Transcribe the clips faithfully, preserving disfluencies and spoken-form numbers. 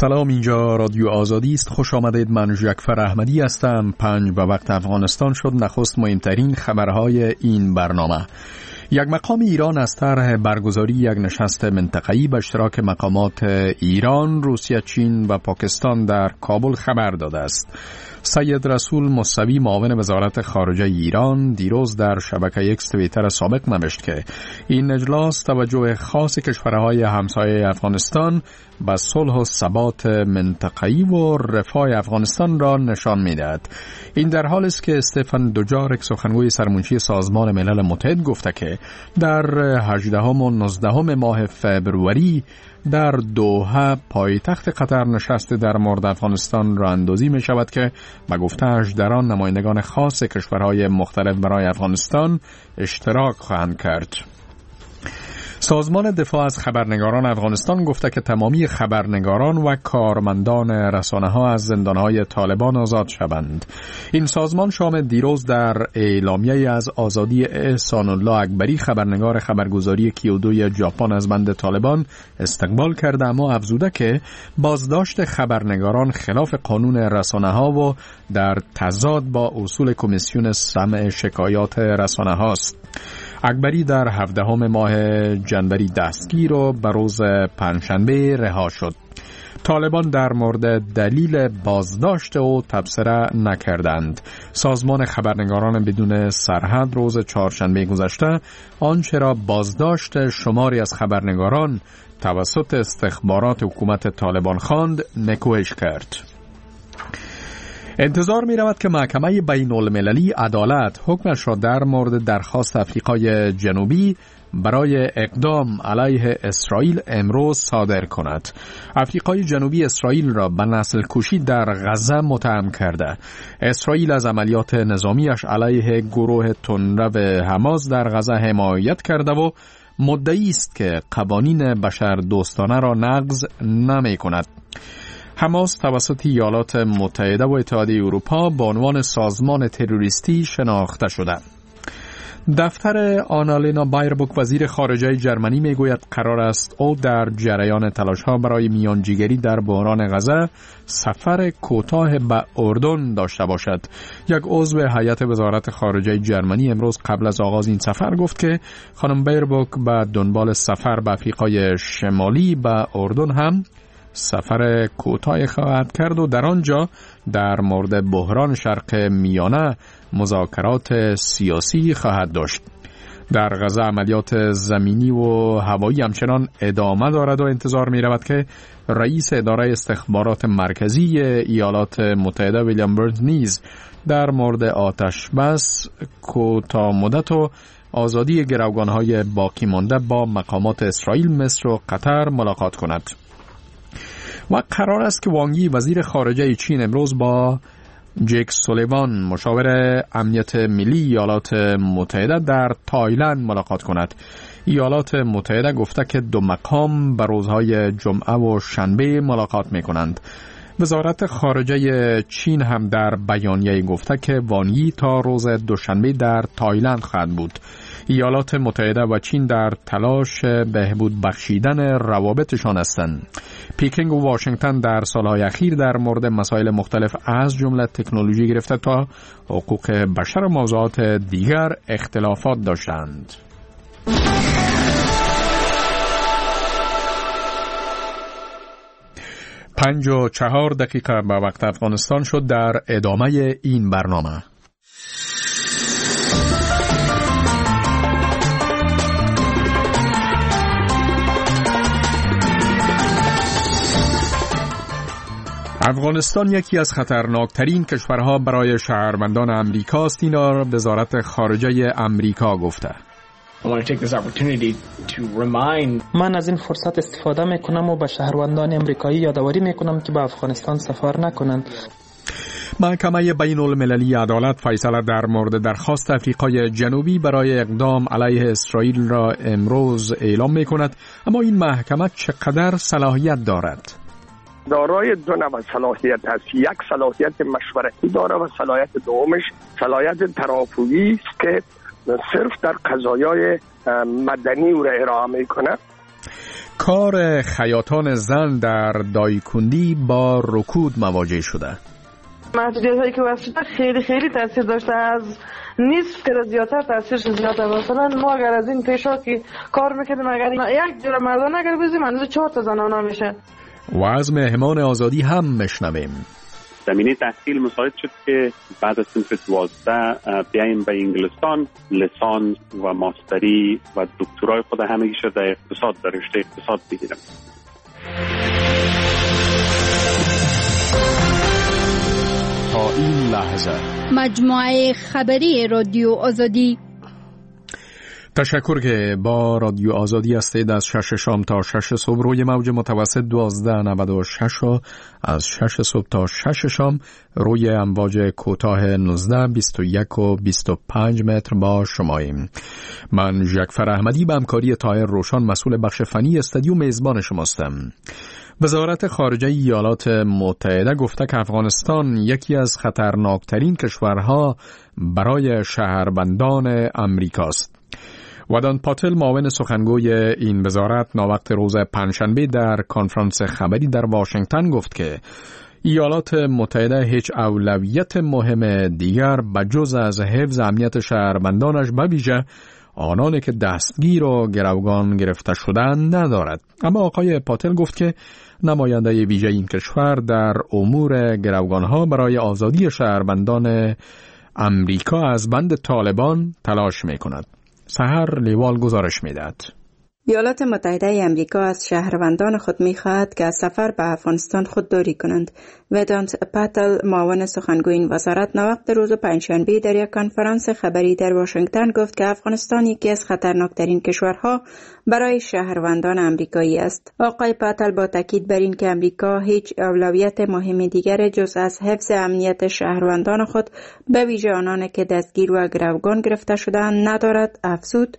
سلام، اینجا رادیو آزادی است. خوش آمدید. من جعفر احمدی هستم. پنج به وقت افغانستان شد. نخست مهمترین خبرهای این برنامه. یک مقام ایران از طرح برگزاری یک نشست منطقه‌ای به اشتراک مقامات ایران، روسیه، چین و پاکستان در کابل خبر داده است. سید رسول موسوی معاون وزارت خارجه ایران دیروز در شبکه ایکس توییتر سابق نوشت که این اجلاس توجه خاص کشورهای همسایه افغانستان به صلح و ثبات منطقه‌ای و رفاه افغانستان را نشان می‌دهد. این در حالی است که استفان دوجارک، سخنگوی سرمنشی سازمان ملل متحد، گفته که در هجدهم و نوزدهم ماه فبروری در دوحه پایتخت قطر نشست در مورد افغانستان را اندازی می شود که به گفته‌اش در آن نمایندگان خاص کشورهای مختلف برای افغانستان اشتراک خواهند کرد. سازمان دفاع از خبرنگاران افغانستان گفته که تمامی خبرنگاران و کارمندان رسانه‌ها از زندانهای طالبان آزاد شوند. این سازمان شام دیروز در اعلامیه از آزادی احسان الله اکبری، خبرنگار خبرگزاری کیودوی ژاپن، از بند طالبان استقبال کرده، اما افزوده که بازداشت خبرنگاران خلاف قانون رسانه‌ها و در تضاد با اصول کمیسیون سمع شکایات رسانه‌هاست. اکبری در هفدهم ماه جنوری دستگیر و به روز پنجشنبه رها شد. طالبان در مورد دلیل بازداشت او تبصره نکردند. سازمان خبرنگاران بدون سرحد روز چهارشنبه گذشته آنچه را بازداشت شماری از خبرنگاران توسط استخبارات حکومت طالبان خواند نکوهش کرد. انتظار می رود که محکمه بین المللی عدالت حکمش را در مورد درخواست آفریقای جنوبی برای اقدام علیه اسرائیل امروز صادر کند. آفریقای جنوبی اسرائیل را به نسل کشی در غزه متهم کرده. اسرائیل از عملیات نظامیش علیه گروه تندرو حماس در غزه حمایت کرده و مدعی است که قوانین بشر دوستانه را نقض نمی کند. حماس توسط ایالات متحده و اتحادیه اروپا به عنوان سازمان تروریستی شناخته شده. دفتر آنالینا بایربوک، وزیر خارجه جرمنی، میگوید قرار است او در جریان تلاش‌ها برای میانجیگری در بحران غزه سفر کوتاه به اردن داشته باشد. یک عضو هیئت وزارت خارجه جرمنی امروز قبل از آغاز این سفر گفت که خانم بایربوک به دنبال سفر به آفریقای شمالی به اردن هم سفر کوتاه خواهد کرد و در آنجا در مورد بحران شرق میانه مذاکرات سیاسی خواهد داشت. در غزه عملیات زمینی و هوایی همچنان ادامه دارد و انتظار می رود که رئیس اداره استخبارات مرکزی ایالات متحده ویلیام برنز نیز در مورد آتش بس کوتاه مدت و آزادی گروگانهای باقی مانده با مقامات اسرائیل، مصر و قطر ملاقات کند. و قرار است که وانگ یی، وزیر خارجه چین، امروز با جک سولیوان، مشاور امنیت ملی ایالات متحده، در تایلند ملاقات کند. ایالات متحده گفته که دو مقام به روزهای جمعه و شنبه ملاقات می کنند. وزارت خارجه چین هم در بیانیه گفته که وانگ یی تا روز دوشنبه در تایلند خواهد بود. ایالات متحده و چین در تلاش بهبود بخشیدن روابطشان هستند. پیکینگ و واشنگتن در سالهای اخیر در مورد مسائل مختلف از جمله تکنولوژی گرفته تا حقوق بشر و موضوعات دیگر اختلافات داشتند. پنج و چهار دقیقه به وقت افغانستان شد. در ادامه این برنامه افغانستان یکی از خطرناکترین کشورها برای شهروندان امریکا است. این را وزارت خارجه امریکا گفته. من از این فرصت استفاده میکنم و به شهروندان امریکایی یادآوری میکنم که به افغانستان سفر نکنند. محکمه بین المللی عدالت فیصله در مورد درخواست آفریقای جنوبی برای اقدام علیه اسرائیل را امروز اعلام میکند، اما این محکمه چقدر صلاحیت دارد؟ دارای دو نوع صلاحیت است. یک صلاحیت مشورتی داره و صلاحیت دومش صلاحیت ترافعی است که صرف در قضایای مدنی او را ارائه میکنه. کار خیاطان زن در دایکندی با رکود مواجه شده. محدودیت هایی که وضع شده خیلی خیلی تاثیر داشته، از نصف که زیادتر تاثیرش زیاده. مثلا ما اگر از این پیشا که کار میکردیم، اگر یک جور مردان اگر بزیم اندازه چهار تا زنانه میشه. و از مهمان آزادی هم مشنویم. زمینه تحصیل مساعد شد که بعد از صنف دوازده بیاییم به انگلستان لیسانس و ماستری و دکترای خود همگی شده در اقتصاد، در رشته اقتصاد بگیرم. تا این لحظه مجموعه خبری رادیو آزادی. تشکر که با رادیو آزادی هستید. از شش شام تا شش صبح روی موج متوسط دوازده نود و شش و از شش صبح تا شش شام روی امواج کوتاه نوزده بیست و یک و بیست و پنج متر با شماییم. من ژکفر احمدی به همکاری طاهر روشن مسئول بخش فنی استودیو میزبان شماستم. وزارت خارجه ایالات متحده گفته که افغانستان یکی از خطرناکترین کشورها برای شهروندان امریکاست. ودان پاتل معاون سخنگوی این وزارت ناوقت روز پنجشنبه در کنفرانس خبری در واشنگتن گفت که ایالات متحده هیچ اولویت مهم دیگر بجز از حفظ امنیت شهروندانش به ویژه آنانی که دستگیر و گروگان گرفته شدند ندارد. اما آقای پاتل گفت که نماینده ویژه این کشور در امور گروگانها برای آزادی شهروندان امریکا از بند طالبان تلاش می کند. سحر لیوال گزارش می دهد. ایالات متحده امریکا از شهروندان خود می‌خواهد که از سفر به افغانستان خودداری کنند. ودانت پاتل معاون سخنگوی این وزارت ناوقت روز پنجشنبه در یک کنفرانس خبری در واشنگتن گفت که افغانستان یکی از خطرناکترین کشورها برای شهروندان امریکایی است. آقای پاتل با تاکید بر این که امریکا هیچ اولویت مهم دیگر جز از حفظ امنیت شهروندان خود به ویژه آنان که دستگیر و گروگان گرفته شده‌اند ندارد، افزود: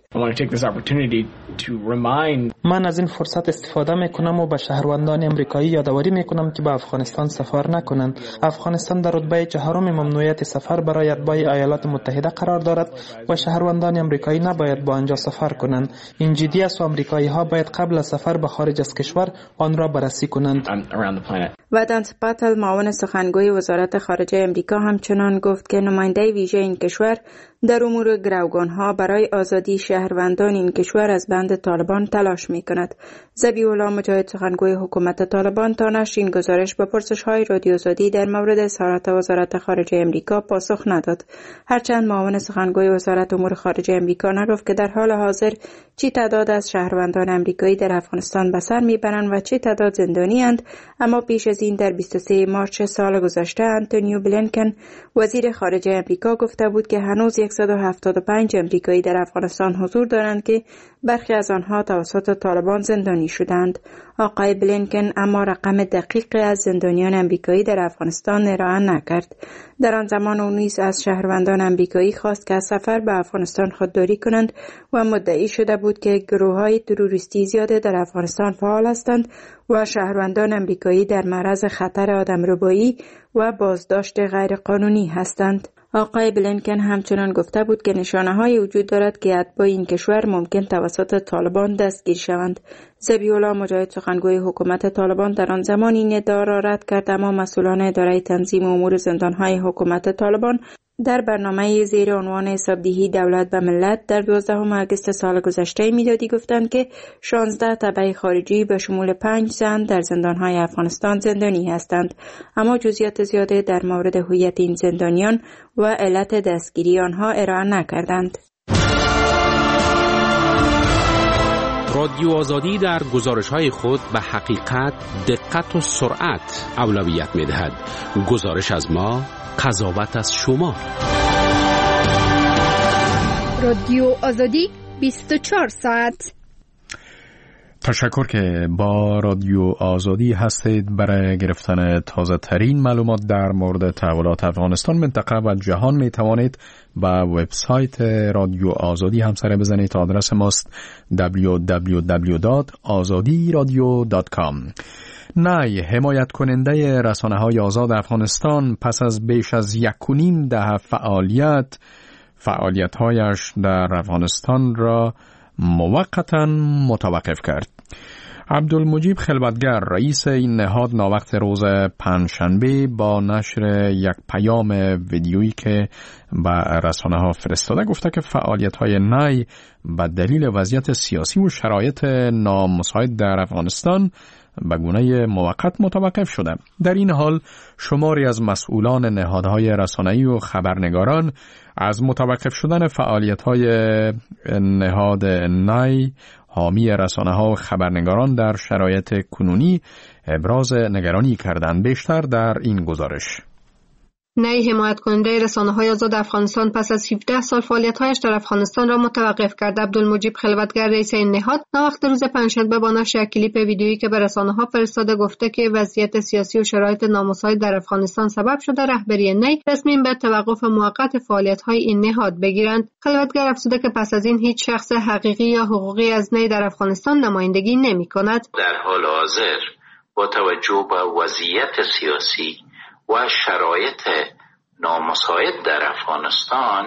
من از این فرصت استفاده میکنم و به شهروندان امریکایی یادآوری میکنم که به افغانستان سفر نکنند. افغانستان در رتبه چهارم ممنوعیت سفر برای اتباع ایالات متحده قرار دارد و شهروندان امریکایی نباید با آنجا سفر کنند. این جدی است و امریکایی ها باید قبل از سفر به خارج از کشور آن را بررسی کنند. ودانت پاتل معاون سخنگوی وزارت خارجه امریکا همچنان گفت که نماینده ویژه این کشور در امور گروگانها برای آزادی شهروندان این کشور از بند طالبان تلاش می کند. ذبیح الله مجاهد سخنگوی حکومت طالبان تا نشر این گزارش به پرسش‌های رادیو آزادی در مورد اظهارات وزارت خارجه امریکا پاسخ نداد. هرچند معاون سخنگوی وزارت امور خارجه امریکا نگفت که در حال حاضر چی تعداد از شهروندان امریکایی در افغانستان به سر میبرند و چی تعداد زندانی اند، اما پیش از این در بیست و سوم مارس سال گذشته آنتونی بلینکن وزیر خارجه امریکا گفته بود که هنوز صد و هفتاد و پنج امریکایی در افغانستان حضور دارند که برخی از آنها توسط طالبان زندانی شدند. آقای بلینکن اما رقم دقیقی از زندانیان امریکایی در افغانستان ارائه نکرد. در آن زمان او نیز از شهروندان امریکایی خواست که از سفر به افغانستان خودداری کنند و مدعی شده بود که گروه‌های تروریستی زیاده در افغانستان فعال هستند و شهروندان امریکایی در معرض خطر آدمربایی و بازداشت غیرقانونی هستند. آقای بلینکن همچنان گفته بود که نشانه‌هایی وجود دارد که اتباع این کشور ممکن توسط طالبان دستگیر شوند. ذبیح الله مجاهد سخنگوی حکومت طالبان در آن زمان این ادعا را رد کرد، اما مسئولان اداره تنظیم امور زندان‌های حکومت طالبان در برنامه زیر عنوان حسابدهی دولت و ملت در دوازدهم آگوست سال گذشته میلادی گفتند که شانزده تبع خارجی به شمول پنج زن در زندان‌های افغانستان زندانی هستند، اما جزئیات زیاده در مورد هویت این زندانیان و علت دستگیری آنها ارائه نکردند. رادیو آزادی در گزارش‌های خود به حقیقت، دقت و سرعت اولویت می‌دهد. گزارش از ما، قضاوت از شما. رادیو آزادی بیست و چهار ساعت. تشکر که با رادیو آزادی هستید. برای گرفتن تازه ترین معلومات در مورد تحولات افغانستان، منطقه و جهان می توانید به وبسایت رادیو آزادی همسر بزنید. آدرس ماست دبلیو دبلیو دبلیو دات آزادی رادیو دات کام. نای حمایت کننده رسانه های آزاد افغانستان پس از بیش از یک و نیم دهه فعالیت فعالیت هایش در افغانستان را موقتا متوقف کرد. عبدالمجیب خلوتگر رئیس این نهاد ناوقت روز پنجشنبه با نشر یک پیام ویدیویی که به رسانه ها فرستاده گفته که فعالیت های نی به دلیل وضعیت سیاسی و شرایط نامساعد در افغانستان به گونه موقت متوقف شده. در این حال شماری از مسئولان نهادهای رسانه‌ای و خبرنگاران از متوقف شدن فعالیت‌های نهاد نی حامی رسانه‌ها و خبرنگاران در شرایط کنونی ابراز نگرانی کردند. بیشتر در این گزارش. نی حمایت کننده رسانه‌های آزاد افغانستان پس از هفده سال فعالیت‌هایش در افغانستان را متوقف کرد. عبدالمجیب خلوتگر رئیس این نهاد ناوقت روز پنجشنبه با نشر کلیپ ویدیویی که به رسانه‌ها فرستاده گفته که وضعیت سیاسی و شرایط نامساعد در افغانستان سبب شده رهبری نی تصمیم به توقف موقت فعالیت‌های این نهاد بگیرند. خلوتگر افزوده که پس از این هیچ شخص حقیقی یا حقوقی از نی در افغانستان نمایندگی نمی‌کند. در حال حاضر با توجه به وضعیت سیاسی و شرایط نامساعد در افغانستان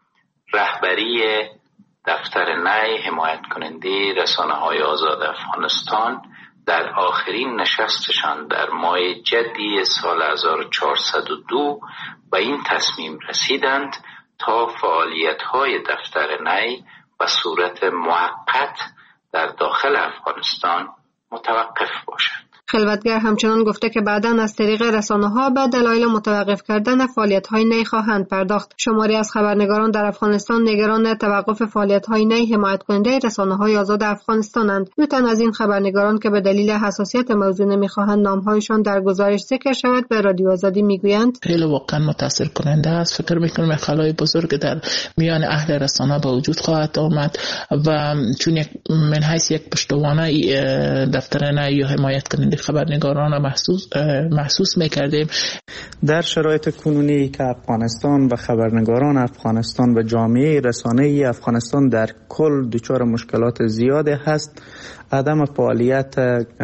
رهبری دفتر نی حمایت کننده رسانه‌های آزاد افغانستان در آخرین نشستشان در ماه جدی سال هزار و چهارصد و دو به این تصمیم رسیدند تا فعالیت‌های دفتر نی به صورت موقت در داخل افغانستان متوقف باشد. خلوتگر همچنان گفته که بعداً از طریق رسانه‌ها به دلایل متوقف کردن فعالیت‌های نی خواهند پرداخت. شماری از خبرنگاران در افغانستان نگران توقف فعالیت‌های نی حمایت کننده رسانه‌های آزاد افغانستانند. دو تن از این خبرنگاران که به دلیل حساسیت موضوع نمی‌خواهند نام‌هایشان در گزارش ذکر شود به رادیو آزادی می‌گویند خیلی واقعاً متأثر کننده است. فکر می‌کنم خلای بزرگ در میان اهل رسانه به وجود خواهد آمد و چون یک من حیث یک پشتوانه دفتر نی یا حمایت کننده خبرنگاران محسوس محسوس می‌کردیم. در شرایط کنونی که افغانستان و خبرنگاران افغانستان و جامعه رسانه‌ای افغانستان در کل دچار مشکلات زیاده هست، عدم فعالیت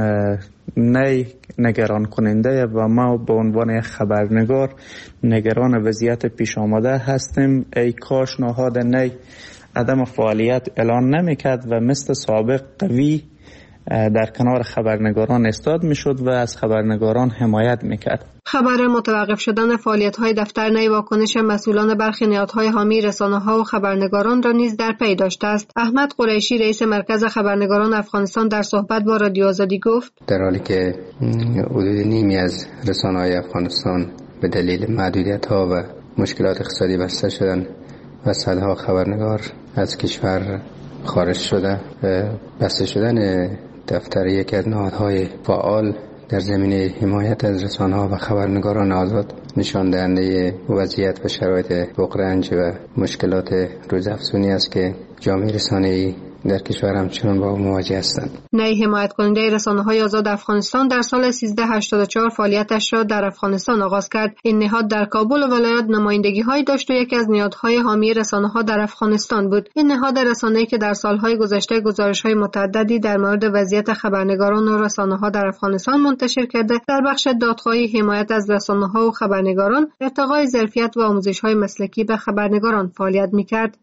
نی نگران کننده و ما به عنوان خبرنگار نگران وضعیت پیش آمده هستیم. ای کاش نهاد نی عدم فعالیت اعلان نمی‌کرد و مثل سابق قوی در کنار خبرنگاران استاد میشد و از خبرنگاران حمایت میکرد. خبر متوقف شدن فعالیت‌های دفتر نی واکنش مسئولان برخی نهادهای حامی رسانه‌ها و خبرنگاران را نیز در پی داشته است. احمد قریشی رئیس مرکز خبرنگاران افغانستان در صحبت با رادیو آزادی گفت در حالی که حدود نیمی از رسانه‌های افغانستان به دلیل محدودیت‌ها و مشکلات اقتصادی بسته شدند و صدها خبرنگار از کشور خارج شده، بسته شدن دفتر یکی از نهادهای فعال در زمینه حمایت از رسانه‌ها و خبرنگاران آزاد نشان دهنده وضعیت و شرایط بغرنج و مشکلات روزافزونی است که جامعه رسانه‌ای در کشور همچنان با مواجه هستند. نی حمایت کننده رسانه‌های آزاد افغانستان در سال سیزده هشتاد و چهار فعالیتش را در افغانستان آغاز کرد. این نهاد در کابل و ولایت نمایندگی‌هایی داشت و یکی از نهادهای حامی رسانه‌ها در افغانستان بود. این نهاد رسانه‌ای که در سال‌های گذشته گزارش‌های متعددی در مورد وضعیت خبرنگاران و رسانه‌ها در افغانستان منتشر کرده، در بخش دادخواهی حمایت از رسانه‌ها و خبرنگاران، ارتقای ظرفیت و آموزش‌های مسلکی به خبرنگاران فعالیت می‌کرد.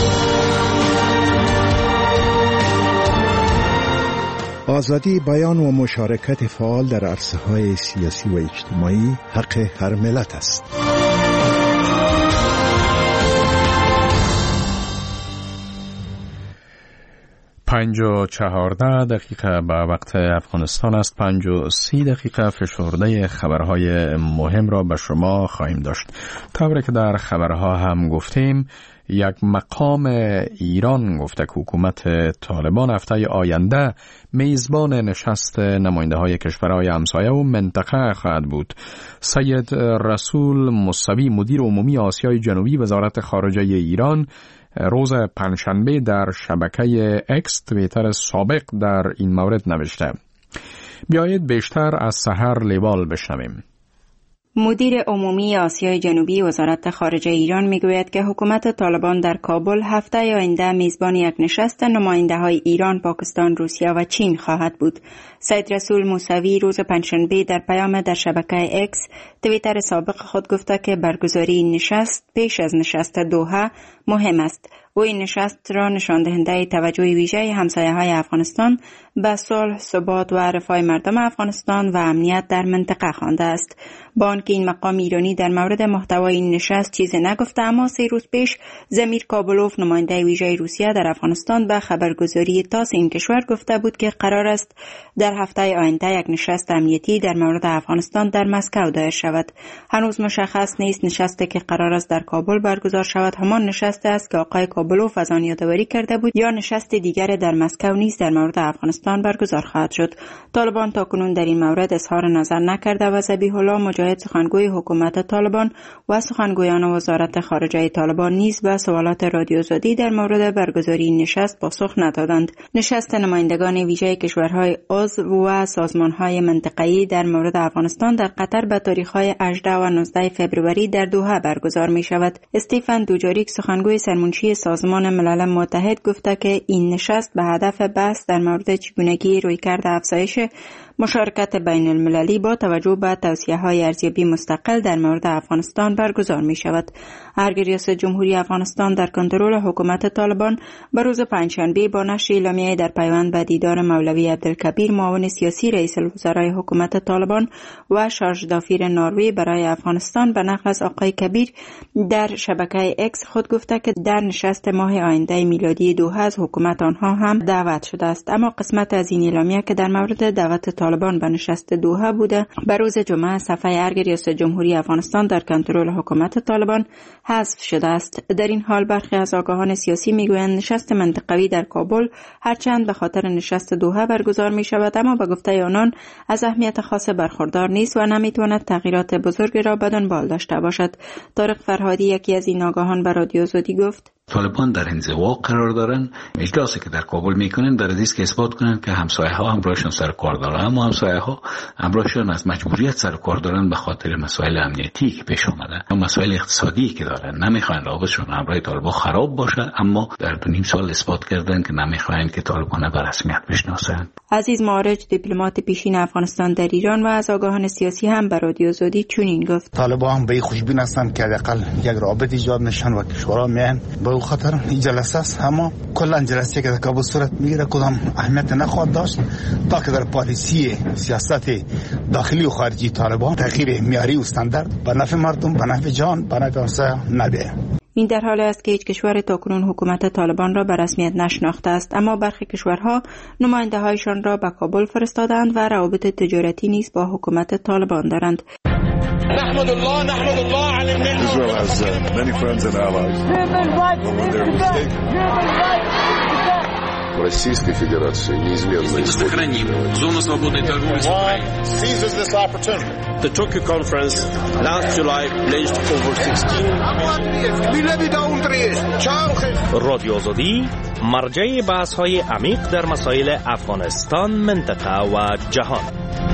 آزادی بیان و مشارکت فعال در عرصه‌های سیاسی و اجتماعی حق هر ملت است. پنج و چهارده دقیقه به وقت افغانستان است. پنج و سی دقیقه فشرده خبرهای مهم را به شما خواهیم داشت. طوری که در خبرها هم گفتیم، یک مقام ایران گفته که حکومت طالبان هفته آینده میزبان نشست نماینده های کشورهای همسایه و منطقه خواهد بود. سید رسول موسوی مدیر عمومی آسیای جنوبی وزارت خارجه ایران روز پنجشنبه در شبکه اکس توییتر سابق در این مورد نوشته. بیایید بیشتر از سحر لیوال بشنویم. مدیر عمومی آسیای جنوبی وزارت خارجه ایران میگوید که حکومت طالبان در کابل هفته آینده میزبان یک نشست نماینده های ایران، پاکستان، روسیه و چین خواهد بود. سید رسول موسوی روز پنجشنبه در پیام در شبکه اکس توییتر سابق خود گفته که برگزاری این نشست پیش از نشست دوحه مهم است. و این نشست را نشان دهنده توجه ویژه همسایه‌های افغانستان به صلح، ثبات و رفاه مردم افغانستان و امنیت در منطقه خوانده است. با آنکه این مقام ایرانی در مورد محتوای این نشست چیزی نگفته، اما سه روز پیش زمیر کابلوف نماینده ویژه روسیه در افغانستان به خبرگزاری تاس این کشور گفته بود که قرار است در هفته آینده یک نشست امنیتی در مورد افغانستان در مسکو دایر شود. هنوز مشخص نیست نشستی که قرار است در کابل برگزار شود همان نشستی است که آقای کابلوف از آن یادآوری کرده بود یا نشست دیگر در مسکو نیز در مورد افغانستان برگزار خواهد شد. طالبان تاکنون در این مورد اظهار نظر نکرده و ذبیح الله مجاهد سخنگوی حکومت طالبان و سخنگویان وزارت خارجه طالبان نیز به سوالات رادیو آزادی در مورد برگزاری این نشست پاسخ ندادند. نشست نمایندگان ویژه کشورهای عضو و سازمانهای منطقه‌ای در مورد افغانستان در قطر به تاریخ‌های هجدهم و نوزدهم فوریه در دوحه برگزار می شود. استیفن دوجاریک سخنگوی سرمنشی سازمان ملل متحد گفته که این نشست به هدف بحث در مورد چگونگی رویکرد افزایش مشارکت بین المللی با توجه به توصیه‌های ارزیابی مستقل در مورد افغانستان برگزار می شود. ارگ ریاست جمهوری افغانستان در کنترل حکومت طالبان به روز پنجشنبه با نشر اعلامیه در پیوند به دیدار مولوی عبدالکبیر معاون سیاسی رئیس الوزرای حکومت طالبان و شارژ دافیر نروژ برای افغانستان به نقل از آقای کبیر در شبکه اکس خود گفته که در نشست ماه آینده میلادی دوحه از حکومت آنها هم دعوت شده است. اما قسمت از این اعلامیه که در مورد دعوت طالبان به نشست دوحه بوده به روز جمعه صفحه ارگ ریاست جمهوری افغانستان در کنترل حکومت طالبان حذف شده است. در این حال برخی از آگاهان سیاسی میگویند نشست منطقوی در کابل هرچند به خاطر نشست دوحه برگزار می شود اما به گفته آنان از اهمیت خاص برخوردار نیست و نمیتواند تغییرات بزرگی را به دنبال داشته باشد. طارق فرهادی یکی از این آگاهان به رادیو آزادی گفت طالبان در انزوا قرار دارن، اجلاسی که در کابل میکنن در از که اثبات کنن که همسایه ها همراهشون سر کار دارن، اما همسایه ها همراهشون از مجبوریت سر کار دارن به خاطر مسائل امنیتی که پیش آمده و مسائل اقتصادی که دارن. نمیخواین رابطشون همراه طالبان خراب باشه، اما در دو نیم سال اثبات کردن که نمیخواین که طالبان به رسمیت بشناسن. عزیز معارج دیپلمات پیشین افغانستان در ایران و از آگاهان سیاسی هم به رادیو آزادی چنین گفت: طالبان به خوشبین هستند که حداقل یک رابطه ایجاد نشن و کشورها میان به خاطر این جلسه است، اما کلا جلسه که در کابل صورت میگیره کدام اهمیت نخواهد داشت تا که در پالیسی سیاست داخلی و خارجی طالبان تغییر معیاری و استاندارد به نفع مردم، به نفع جان، به نفع همسایه نبیه. این در حالی است که هیچ کشور تاکنون حکومت طالبان را به رسمیت نشناخته است، اما برخی کشورها نماینده هایشان را به کابل فرستادند و روابط تجارتی نیز با حکومت طالبان دارند. نحمد الله نحمد الله على النعمة. Israel has uh, many friends and allies. Российской Федерации неизменно сохраним зону свободной торговли с Украиной. Seizes this opportunity. The Tokyo conference last July pledged over sixteen. رادیو آزادی مرجع بحث‌های عمیق در مسائل افغانستان، منطقه و جهان.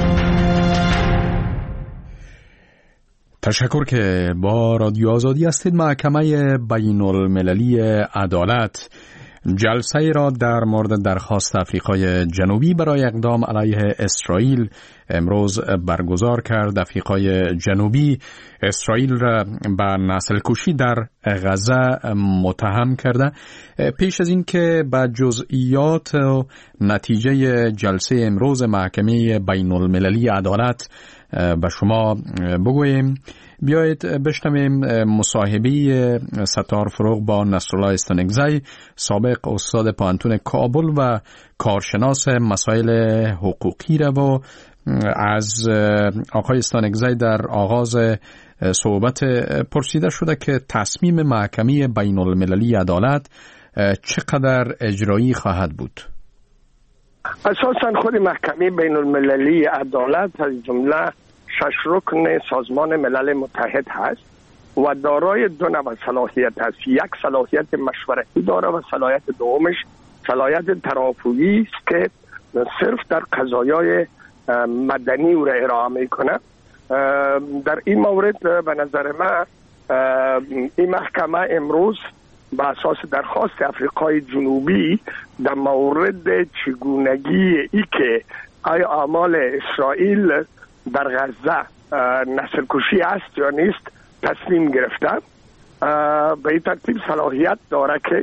تشکر که با رادیو آزادی هستید. محکمه بین المللی عدالت جلسه را در مورد درخواست آفریقای جنوبی برای اقدام علیه اسرائیل امروز برگزار کرد. آفریقای جنوبی اسرائیل را به نسل کشی در غزه متهم کرده. پیش از این که به جزئیات و نتیجه جلسه امروز محکمه بین المللی عدالت به شما بگوییم، بیایید بشنویم مصاحبه ستار فروغ با نصرالله استانکزی، سابق استاد پانتون کابل و کارشناس مسائل حقوقی را و از آقای استانکزی در آغاز صحبت پرسیده شده که تصمیم محکمه بین المللی عدالت چقدر اجرایی خواهد بود. اساساً خود محکمه بین المللی عدالت از جمله شش رکن سازمان ملل متحد هست و دارای دو نوع صلاحیت است. یک صلاحیت مشورتی داره و صلاحیت دومش صلاحیت ترافعی است که صرف در قضایای مدنی او را ارائه میکنه. در این مورد به نظر من این محکمه امروز به اساس درخواست آفریقای جنوبی در مورد چگونگی ای که آیا اعمال اسرائیل در غزه نسل کشی است یا نیست تصمیم گرفته. به این ترتیب صلاحیت داره که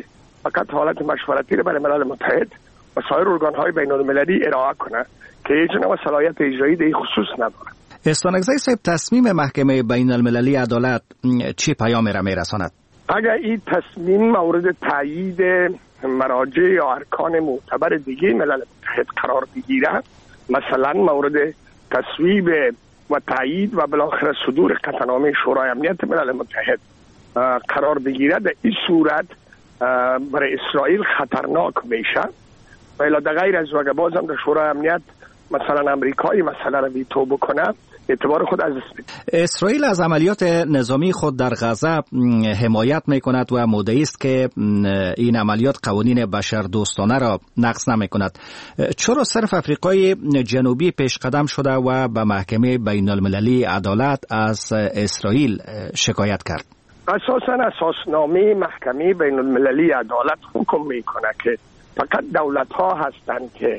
فقط حالت مشورتی را برای ملل متحد و سایر ارگان‌های بین‌المللی ارائه کنه که هیچ نوع صلاحیت اجرایی در این خصوص نداره. استانگزی صاحب، تصمیم محکمه بین‌المللی عدالت چه پیامی را میرساند؟ اگر این تصمیم مورد تایید مراجع یا ارکان معتبر دیگه ملل متحد قرار بگیره، مثلا مورد تصویب و تایید و بالاخره صدور قطعنامه شورای امنیت ملل متحد قرار بگیره، در این صورت برای اسرائیل خطرناک میشه و الا غیر از وگه بازم در شورای امنیت مثلا امریکایی مسئله را ویتو بکنه، اعتبار خود از دست میده. اسرائیل از عملیات نظامی خود در غزه حمایت میکند و مدعی است که این عملیات قوانین بشردوستانه را نقض نمیکند. چرا صرف آفریقای جنوبی پیش قدم شده و به محکمه بین المللی عدالت از اسرائیل شکایت کرد؟ اساساً اساسنامه محکمه بین المللی عدالت حکم میکنه که فقط دولت ها هستند که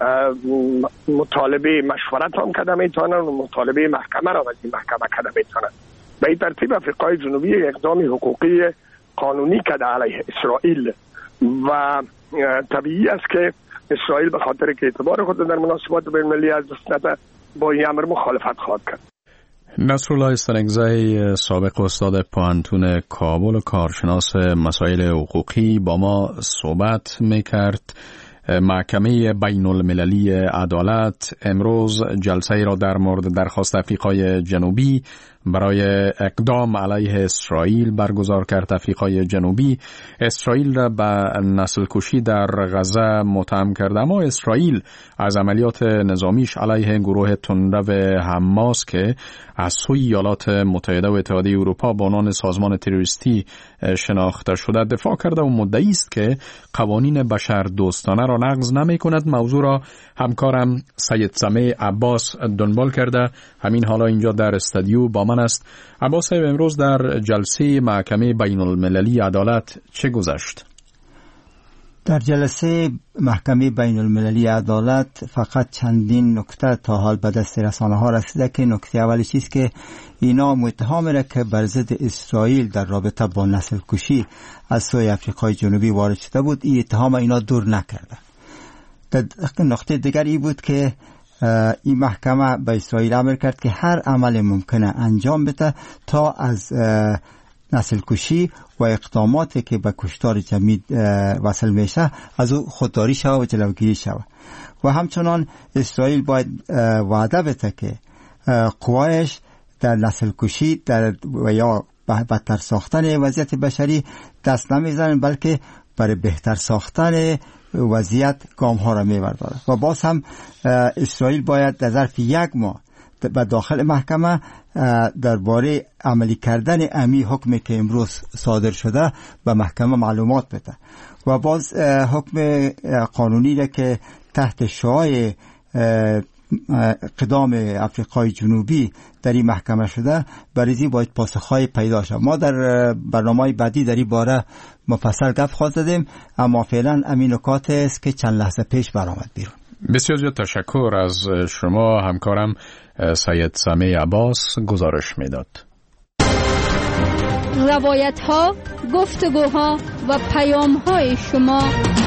مطالبه مشورت هم کده میتونن و مطالبه محکمه را از این محکمه کده میتونن. به این ترتیب افریقای جنوبی اقدام حقوقی قانونی کده علیه اسرائیل و طبیعی است که اسرائیل به خاطر که اعتبار خود در مناسبات بین المللی از دست نده با این امر مخالفت خواهد کرد. نصرالله استانگزی، سابق استاد پوهنتون کابل و کارشناس مسائل حقوقی، با ما صحبت میکرد. محکمه بین المللی عدالت امروز جلسه را در مورد درخواست آفریقای جنوبی برای اقدام علیه اسرائیل برگزار کرد. آفریقای جنوبی اسرائیل را به نسل کشی در غزه متهم کرد، اما اسرائیل از عملیات نظامیش علیه گروه تندرو حماس که از سوی ایالات متحده و اتحادیه اروپا به عنوان سازمان تروریستی شناخته شده دفاع کرده و مدعی است که قوانین بشر دوستانه را نقض نمی کند. موضوع را همکارم سید سمیع عباس دنبال کرده، همین حالا اینجا در استودیو با من است. عباس صاحب، امروز در جلسه محکمه بین المللی عدالت چه گذشت؟ در جلسه محکمه بین المللی عدالت فقط چندین نکته تا حال به دست رسانه ها رسیده که نکته اولی چیست که اینا متهم را که بر ضد اسرائیل در رابطه با نسل کشی از سوی آفریقای جنوبی وارد شده بود، این اتهام اینا دور نکرده. نکته دیگری بود که این محکمه به اسرائیل امر کرد که هر عمل ممکنه انجام بده تا از نسل کشی و اقداماتی که به کشتار جمعی وصل میشه از او خودداری شود و جلوگیری شود و همچنان اسرائیل باید وعده بده که قوایش در نسل کشی در و یا بدتر ساختن وضعیت بشری دست نمیزنن، بلکه برای بهتر ساختن وضعیت گام ها را میبرداره و باز هم اسرائیل باید در ظرف یک ماه به داخل محکمه درباره عملی کردن امی حکمی که امروز صادر شده به محکمه معلومات بده و باز حکم قانونی را که تحت شعاع اقدام آفریقای جنوبی در این محکمه شده بریزی باید پاسخهای پیدا شد. ما در برنامه بعدی در این باره مفصل گپ خواهد زدیم، اما فعلا همین نکات است که چند لحظه پیش برآمد بیرون. بسیار زیاد تشکر از شما. همکارم سید سمیع عباس گزارش میداد. روایت ها، گفتگوها و پیام های شما.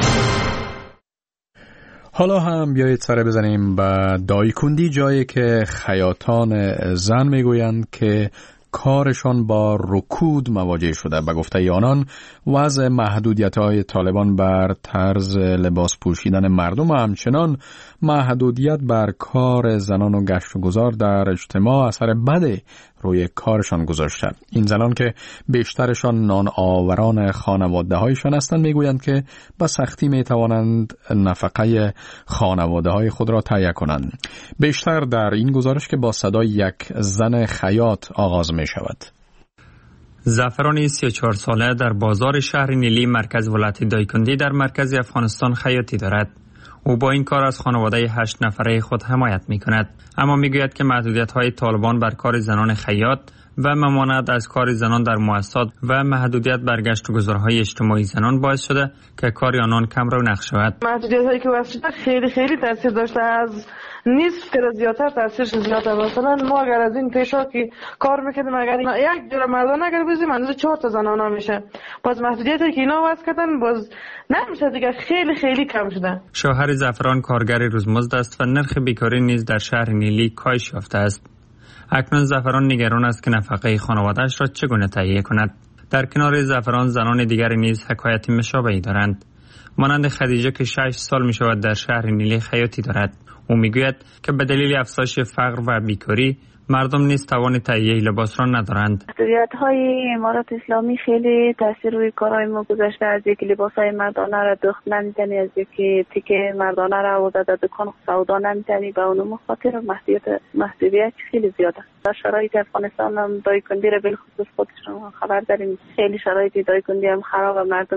حالا هم بیایید سر بزنیم به دایکندی، جایی که خیاطان زن میگویند که کارشان با رکود مواجه شده. به گفته آنان وضع محدودیت‌های طالبان بر طرز لباس پوشیدن مردم و همچنان محدودیت بر کار زنان و گشت و گذار در اجتماع اثر بد روی کارشان گذاشته. این زنان که بیشترشان نان آوران خانواده هایشان هستند میگویند که با سختی میتوانند نفقه خانواده های خود را تهیه کنند. بیشتر در این گزارش که با صدای یک زن خیاط آغاز می شود. زعفران سی و چهار ساله در بازار شهر نیلی مرکز ولایت دایکندی در مرکز افغانستان خیاطی دارد. او با این کار از خانواده هشت نفره خود حمایت می کند، اما می گوید که محدودیت های طالبان بر کار زنان خیاط و ممانعت از کار زنان در مؤسسات و محدودیت بر گشت و گذارهای اجتماعی زنان باعث شده که کار آنان کم رونق شود. محدودیت‌هایی که وضع شده خیلی خیلی تاثیر داشته، از نصف تا زیادتر تاثیرش زیاده. مثلا ما اگر از این پیشا که کار میکردیم، اگر یک جور مردان اگر بزنیم اندازه چهار تا زنانا میشه، باز محدودیتی که اینا وضع کردن باز نمیشه دیگه، خیلی خیلی کم شده. شوهر زعفران کارگر روزمزد است و نرخ بیکاری نیز در شهر نیلی کاهش یافته است. اکنون زعفران نگران است که نفقه خانواده‌اش را چگونه تهیه کند. در کنار زعفران زنان دیگر نیز حکایت مشابهی دارند. مانند خدیجه که شش سال می شود در شهر نیلی خیاطی دارد. او میگوید که به دلیل افزایش فقر و بیکاری مردم نیز توان تهیه لباس را ندارند. محدودیت‌های امارات اسلامی خیلی تاثیر روی کارهای ما گذاشته، از اینکه لباس‌های مردانه را دخت نمی‌تنی، از اینکه تیکه مردانه را آورده در دکان سودا نمی‌تنی، به اون خاطر محدودیت محدودیت خیلی زیاده. در شرایط افغانستان هم دایکنده را بالخصوص خودشون خبر داریم، خیلی شرایط دایکنده هم خراب و مردم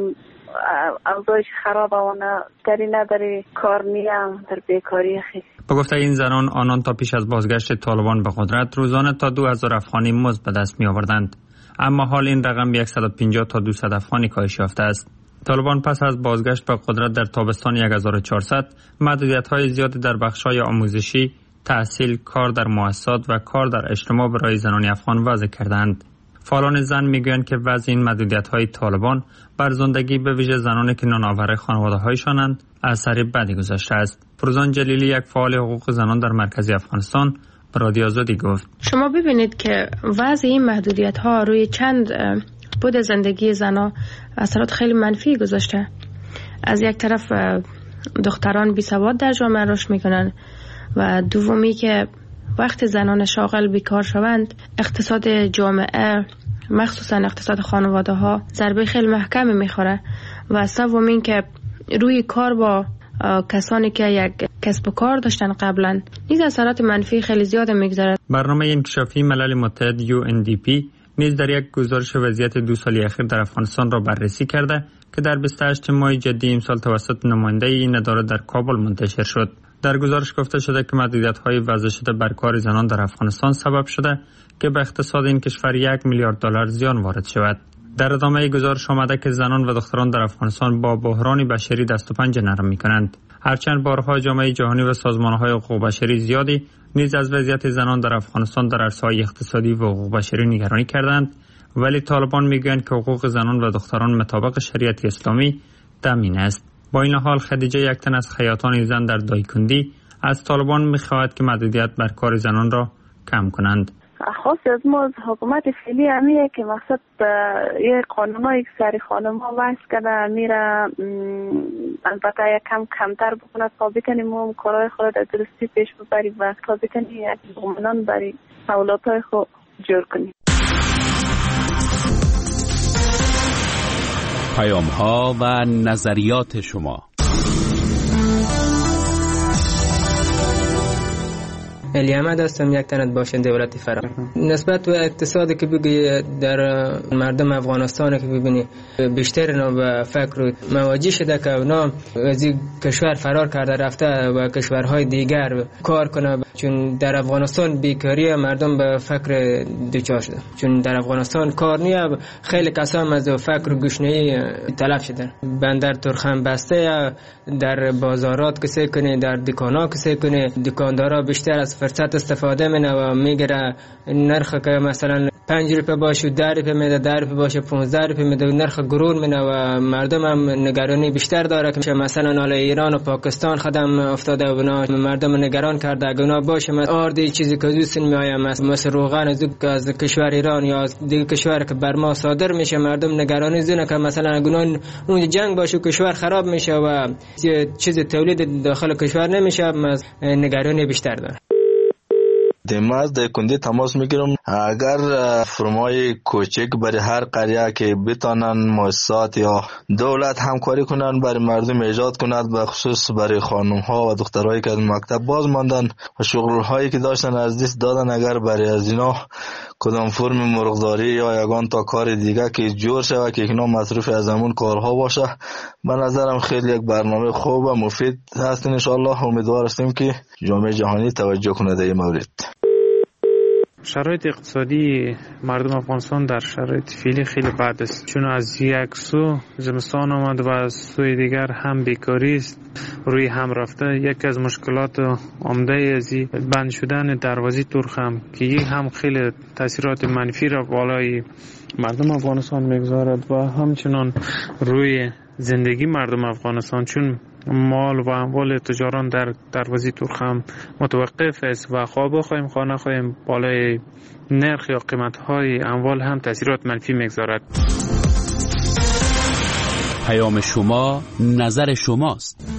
اوضاعش خراب و اونا داری نداری کار نیم در بیکاری خیلی. با گفته این زنان، آنان تا پیش از بازگشت طالبان به قدرت روزانه تا دو هزار افغانی مزد به دست می آوردند، اما حال این رقم به صد و پنجاه تا دویست افغانی کاهش یافته است. طالبان پس از بازگشت به قدرت در تابستان هزار و چهارصد محدودیت‌های زیادی در بخش‌های آموزشی، تحصیل، کار در مؤسسات و کار در اجتماع برای زنان افغان وضع کردند. فعالان زن میگویند که وضع این محدودیت‌های طالبان بر زندگی به ویژه زنانی که نانآور خانواده‌هایشانند اثر بدی گذاشته است. فروزان جلیلی، یک فعال حقوق زنان در مرکز افغانستان، به رادیو آزادی گفت: شما ببینید که وضع این محدودیت‌ها روی چند بود زندگی زنان اثرات خیلی منفی گذاشته. از یک طرف دختران بی‌سواد در جامعه رشد میکنن و دومی که وقتی زنان شاغل بیکار شوند، اقتصاد جامعه مخصوصا اقتصاد خانواده ها ضربه خیلی محکمی میخوره و سومین که روی کار با کسانی که یک کسب و کار داشتن قبلا نیز اثرات منفی خیلی زیاد میگذاره. برنامه انکشافی ملل متحد یو ان دی پی نیز در یک گزارش وضعیت دو سالی اخیر در افغانستان را بررسی کرده که در بیست و هشتم ماه جدی امسال توسط نماینده این اداره در کابل منتشر شد. در گزارش گفته شده که محدودیت‌های وضع شده بر کار زنان در افغانستان سبب شده که به اقتصاد این کشور یک میلیارد دلار زیان وارد شود. در ادامه گزارش آمده که زنان و دختران در افغانستان با بحران بشری دست و پنجه نرم می‌کنند. هرچند بارها جامعه جهانی و سازمان‌های حقوق بشری زیادی نیز از وضعیت زنان در افغانستان در عرصه‌های اقتصادی و حقوق بشری نگرانی کردند، ولی طالبان میگویند که حقوق زنان و دختران مطابق شریعت اسلامی تامین است. با این حال خدیجه، یک تن از خیاطان زن در دایکندی، از طالبان می‌خواهد که محدودیت بر کار زنان را کم کنند. خاص از ما از حکومت فعلی همیه که مقصد یه قانونایی که سری خانم ها وضع کرده میره البته یک کم کمتر بکنه تا بکنیم ما کارهای خود در درستی پیش ببریم و تا بکنیم یک بومنان برای اولادهای خود جور کنیم. پیام ها و نظریات شما. علی احمد هستم، یک تن از باشنده ولایت فرا. نسبت به اقتصادی که بگی در مردم افغانستان که ببینی بیشتر اینا به فکر مواجه شده که اونا از این کشور فرار کرده رفته و کشورهای دیگر کار کنه، چون در افغانستان بیکاری مردم به فکر دچار شده، چون در افغانستان کار نیه. خیلی کسان از فکر گشنه‌ای تلف شدن. بندر ترخم بسته، در بازارات کسی کنه، در دکانا کسی کنه، دکاندارا بیشتر از فرصت استفاده منه و میگیره نرخ که مثلا پنج روپه باشه ده روپه میده، ده روپه باشه پونزده روپه میده، نرخ گرون منه و مردم هم نگرانی بیشتر داره که مثلا حالا ایران و پاکستان خدم افتاده و مردم نگران کرده اگه اونا باشه آردی چیزی که دوست میآیم مثل روغن از از کشور ایران یا از دیگه کشور که بر ما صادر میشه، مردم نگرانی زنه که مثلا اگه اون جنگ باشه کشور خراب میشه و چیز تولید داخل کشور نمیشه، نگرانی بیشتر داره. دیماز در کندی تماس میگیرم اگر فرمای کوچک برای هر قریه که بتانن مؤسسات یا دولت همکاری کنن برای مردم ایجاد کند، به خصوص برای خانم ها و دخترایی که از مکتب باز ماندن و شغل هایی که داشتن از دست دادن، اگر برای از اینا کدام فرم مرغداری یا یگان تا کار دیگه که جور شود که اینا مصروف از همون کارها باشه، به نظرم خیلی یک برنامه خوب و مفید هست. ان شاء الله امیدوار هستیم که جامعه جهانی توجه کنه در این مورد. شرایط اقتصادی مردم افغانستان در شرایط فعلی خیلی بد است، چون از یک سو زمستان آمد و از سوی دیگر هم بیکاری است روی هم رفته. یکی از مشکلات عمده از بند شدن دروازه تورخم که این هم خیلی تاثیرات منفی را بالای مردم افغانستان میگذارد و همچنان روی زندگی مردم افغانستان، چون مال و اموال تجاران در دروازه تورخم متوقف است و خواه بخواهیم خواه نخواهیم بالای نرخ یا قیمت های اموال هم تاثیرات منفی میگذارد. پیام شما، نظر شماست.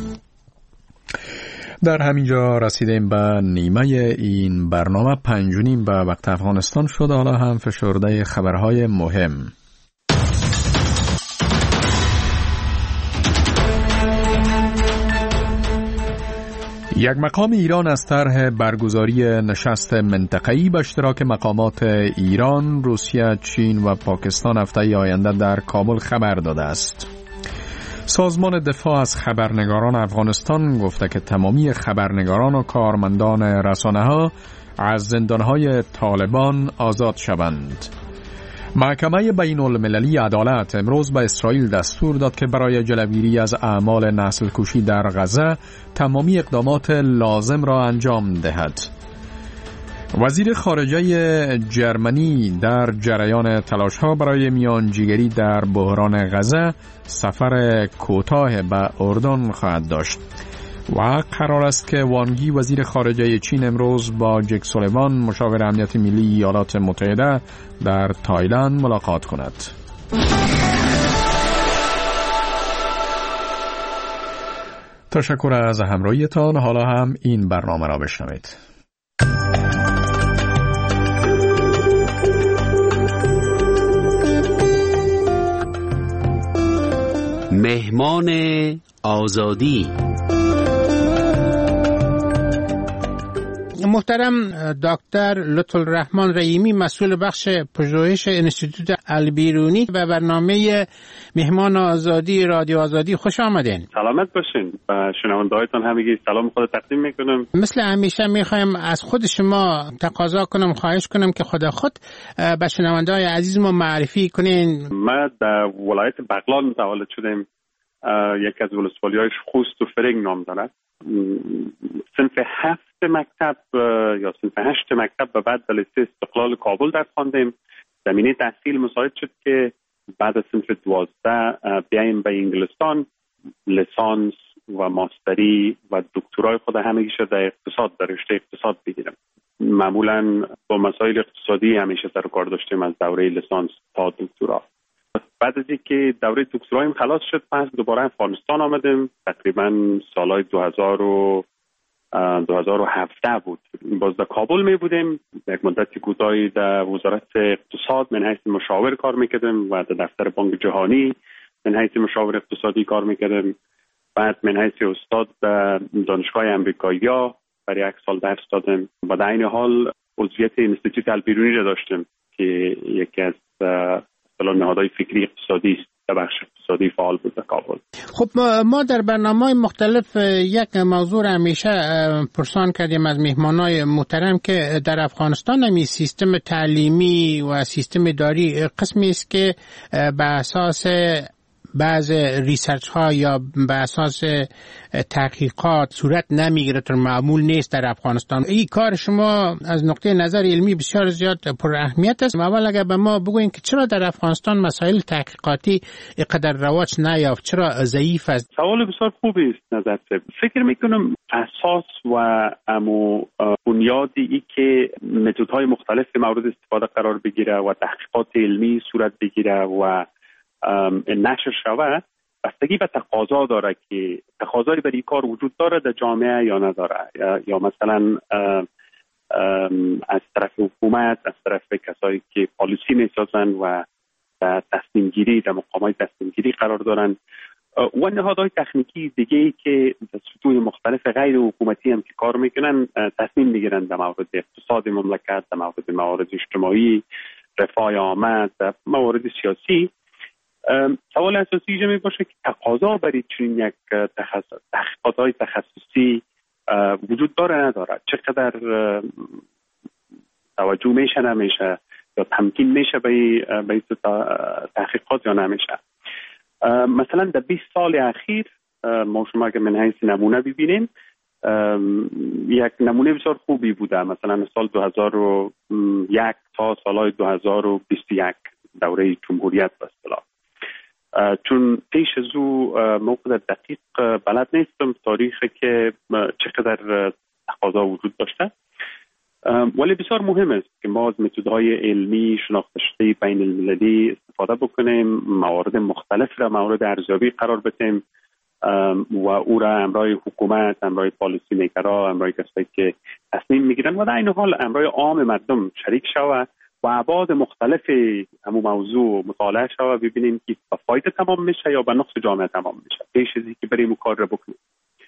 در همینجا رسیدیم به نیمه این برنامه. پنج و نیم به وقت افغانستان شد. حالا هم فشرده خبرهای مهم. یک مقام ایران از طرح برگزاری نشست منطقه‌ای به اشتراک مقامات ایران، روسیه، چین و پاکستان هفته آینده در کابل خبر داده است. سازمان دفاع از خبرنگاران افغانستان گفته که تمامی خبرنگاران و کارمندان رسانه‌ها از زندان‌های طالبان آزاد شوند. محکمه بین المللی عدالت امروز به اسرائیل دستور داد که برای جلوگیری از اعمال نسل کشی در غزه تمامی اقدامات لازم را انجام دهد. وزیر خارجه جرمنی در جریان تلاش‌ها برای میانجیگری در بحران غزه سفر کوتاه به اردن خواهد داشت. و قرار است که وانگی وزیر خارجه چین امروز با جک سولیوان مشاور امنیت ملی ایالات متحده در تایلند ملاقات کند. تشکر از همراهیتان. حالا هم این برنامه را بشنوید. مهمان آزادی. محترم دکتر لطفالرحمن رحیمی، مسئول بخش پژوهش انستیتوت البیرونی و برنامه مهمان آزادی رادیو آزادی، خوش آمدین. سلامت باشین. و شنونده‌هایتان همگی سلام خود تقدیم میکنم. مثل همیشه میخوایم از خود شما تقاضا کنم، خواهش کنم که خود خود به شنونده‌های عزیز ما معرفی کنین. ما در ولایت بغلان متولد شدیم. یکی از ولسوالی‌های خوست و فرنگ نام دارد. صنف هفت مکتب یا صنف هشت مکتب و بعد دلیسه استقلال کابل در خواندیم. زمینه تحصیل مساعد شد که بعد از صنف دوازده بیاییم به انگلستان لیسانس و ماستری و دکترای خود همگی شد در اقتصاد، در رشته اقتصاد بگیرم. معمولا با مسائل اقتصادی همیشه سر و کار داشتیم از دوره لیسانس تا دکترا. بعد از اینکه دوره دکترایم خلاص شد، پس دوباره افغانستان آمدیم. تقریبا سالهای دو هزار و هفده بود. باز در کابل می بودیم. یک مدت کوتاهی در وزارت اقتصاد من حیث مشاور کار میکردیم و در دفتر بانک جهانی من حیث مشاور اقتصادی کار میکردیم. بعد من حیث استاد در دانشگاه امریکایی برای یک سال درس دادم و در این حال عضویت انستیتوت البیرونی را داشتیم که یکی از نهادهای فکری اقتصادی است. در بخش اقتصادی فعال بود در کابل. خب ما, ما در برنامه‌های مختلف یک موضوع همیشه پرسان کردیم از مهمانای محترم که در افغانستان همی سیستم تعلیمی و سیستم اداری قسمی است که به اساس بعض ریسرچ ها یا به اساس تحقیقات صورت نمیگیره، تا معمول نیست در افغانستان. این کار شما از نقطه نظر علمی بسیار زیاد پر اهمیت است. اول اگر به ما بگوین که چرا در افغانستان مسائل تحقیقاتی اینقدر رواج نیافت، چرا ضعیف است؟ سوال بسیار خوبی است نظر سب. فکر میکنم اساس و امو بنیادی ای که متدهای مختلف مورد استفاده قرار بگیره و تحقیقات علمی صورت بگیره و نشر شود بستگی به تقاضا داره که تقاضایی برای کار وجود داره در جامعه یا نداره، یا, یا مثلا از طرف حکومت، از طرف کسایی که پالیسی میسازن و تصمیم گیری در مقامات تصمیم گیری قرار دارن و نهادهای تکنیکی دیگه ای که در سطوح مختلف غیر حکومتی هم که کار میکنن تصمیم میگیرن در مورد اقتصاد مملکت، در مورد موارد اجتماعی، رفاه عامه، در موارد سیاسی. سوال اساسی اینجا می باشه که تقاضا برای چنین یک تخصص تحقیقات‌های تخصصی وجود داره نداره، چقدر توجه میشه نمیشه یا تمکین میشه به به تحقیقات یا نمیشه. مثلا در بیست سال اخیر ما شما اگر من حیث نمونه ببینیم یک نمونه بسیار خوبی بوده. مثلا سال دو هزار و یک تا سال دو هزار و بیست و یک دوره جمهوریت به اصطلاح، چون پیش از او موقع دقیق بلد نیستم تاریخی که چقدر تقاضا وجود داشته، ولی بسیار مهم است که ما از متدهای علمی شناخته شده بین المللی استفاده بکنیم، موارد مختلف را مورد ارزیابی قرار بدیم و او را امرای حکومت، امرای پالیسی میکرا، امرای کسایی که تصمیم میگیرن و در این حال امرای عام مردم شریک شود و ابعاد مختلف همون موضوع مطالعه شود، ببینیم که به فایده تمام میشه یا به نقص جامعه تمام میشه پیش از اینکه بریم کار را بکنیم.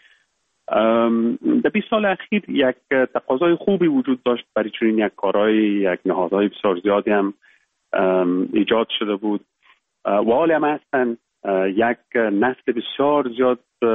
در بیست سال اخیر یک تقاضای خوبی وجود داشت برای چنین یک کارهای، یک نهادهای بسیار زیادی هم ایجاد شده بود و حال هم هستن یک نسل بسیار زیاد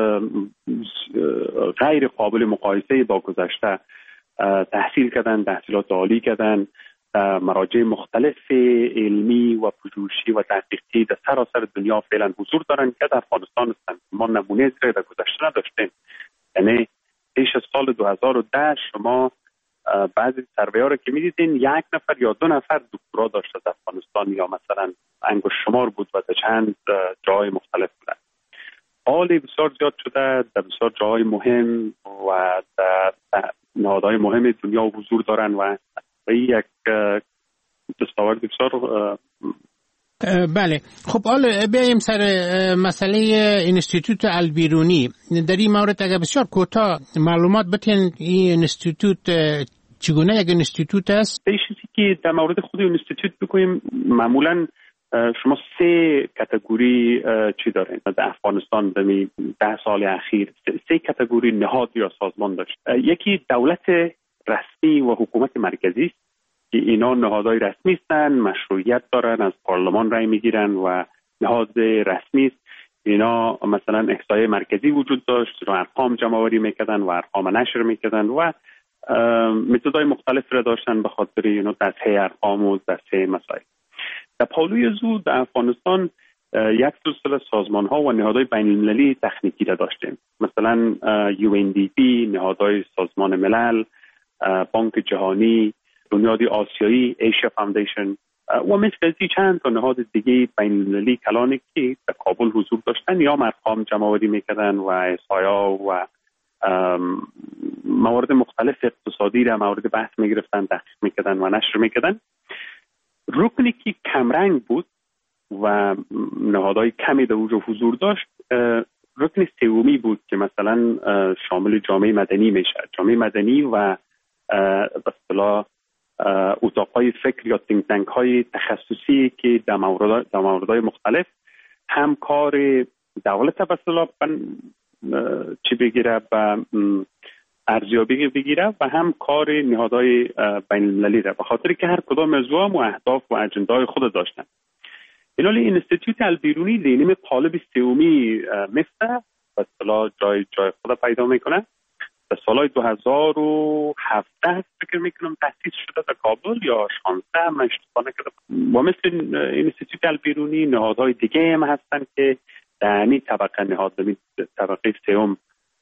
غیر قابل مقایسه با گذشته تحصیل کردن، تحصیلات عالی کردن، مراجع مختلف علمی و پژوهشی و تحقیقی در سراسر دنیا فعلا حضور دارن که در افغانستان هستند. ما نمونه زیر در گذشته نداشتیم. یعنی پیش از سال دو هزار و ده شما بعضی سروی‌ها رو که می‌دیدین یک نفر یا دو نفر دکترا داشته در افغانستان یا مثلا انگشت شمار بود و در چند جای مختلف بودن. حال بسیار زیاد شده، در بسیار جای مهم و در نهادهای مهم دنیا حضور دارن و یک دستاورد بسیار. بله، خب حالا بیایم سر مسئله اینستیتوت البیرونی. در این مورد اگر بسیار کوتاه معلومات بتین این اینستیتوت چگونه یک اینستیتوت است؟ چیزی که در مورد خود اینستیتوت بگویم، معمولا شما سه کاتگوری چی دارین در افغانستان در ده سال اخیر؟ سه کاتگوری نهاد یا سازمان داشت. یکی دولت رسمی و حکومت مرکزی است که اینا نهادهای رسمی هستن، مشروعیت دارن، از پارلمان رای میگیرن و نهاد رسمی است. اینا مثلا احصایه مرکزی وجود داشت و ارقام جمع آوری میکردن و ارقام نشر میکردن و متدهای مختلف را داشتن به خاطر اینا تصحیح ارقام و تصحیح مسائل. در پالوی زو در افغانستان یک سلسله سازمان ها و نهادهای بین المللی تکنیکی را داشتیم، مثلا یو ان دی پی، نهادهای سازمان ملل، بانک جهانی، بنیاد آسیایی، ایشیا فاندیشن و مثل ازی چند تا نهاد دیگه بین المللی کلانی که در کابل حضور داشتن یا ارقام جمع آوری میکردن و احصایا و موارد مختلف اقتصادی را مورد بحث میگرفتن، تحقیق میکردن و نشر میکردن. رکنی که کمرنگ بود و نهادهای کمی در اونجا حضور داشت، رکن سومی بود که مثلا شامل جامعه مدنی میشه. جامعه مدنی و به اصطلاح اتاقهای فکر یا تینک تانک های تخصصی که در مورد در موردهای مختلف هم کار دولت به اصطلاح چی بگیره و ارزیابی بگیره و هم کار نهادهای بین المللی را، به خاطر که هر کدام از و اهداف و اجندای خود داشتن. اینالی اینستیتوت البیرونی لینیم قالب سومی مثل به اصطلاح جای جای خود پیدا میکنه. در سال دو هزار و هفده فکر میکنم تأسیس شده در کابل یا شانزده، من اشتباه نکردم. و مثل اینستیتوت البیرونی نهادهای دیگه هم هستن که در این طبقه نهاد در طبقه سوم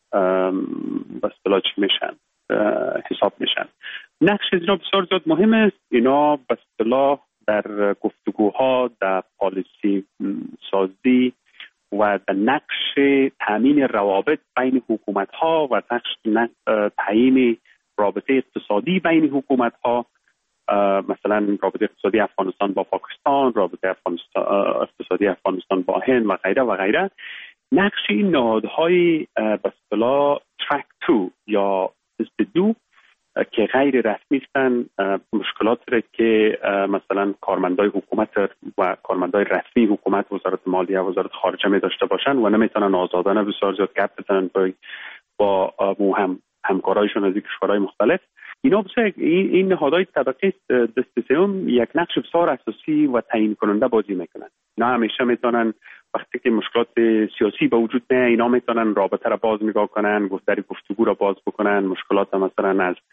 به اصطلاح چی میشن حساب میشن. نقش اینا بسیار زیاد مهم است. اینا به اصطلاح در گفتگوها، در پالیسی سازی و در نقش تامین روابط بین حکومت ها و نقش تعیین رابطه اقتصادی بین حکومت ها، مثلا رابطه اقتصادی افغانستان با پاکستان، رابطه افغانستان اقتصادی افغانستان با هند و غیره و غیره. نقش این نهادهای به اصطلاح ترک دو یا حزب دو که غیر رسمی هستند، مشکلات را که مثلا کارمندای حکومت و کارمندای رسمی حکومت، وزارت مالیه و وزارت خارجه می داشته باشند و نمیتونن آزادانه بسیار زیاد گپ بزنن با با هم همکارایشون از کشورهای مختلف. اینا بسیار این نهادهای طبقه دست سوم یک نقش بسیار اساسی و تعیین کننده بازی میکنن. اینا همیشه میتونن وقتی که مشکلات سیاسی به وجود میاد، اینا میتونن رابطه را باز نگاه کنن، گفتاری گفتگو را باز بکنن، مشکلات مثلا از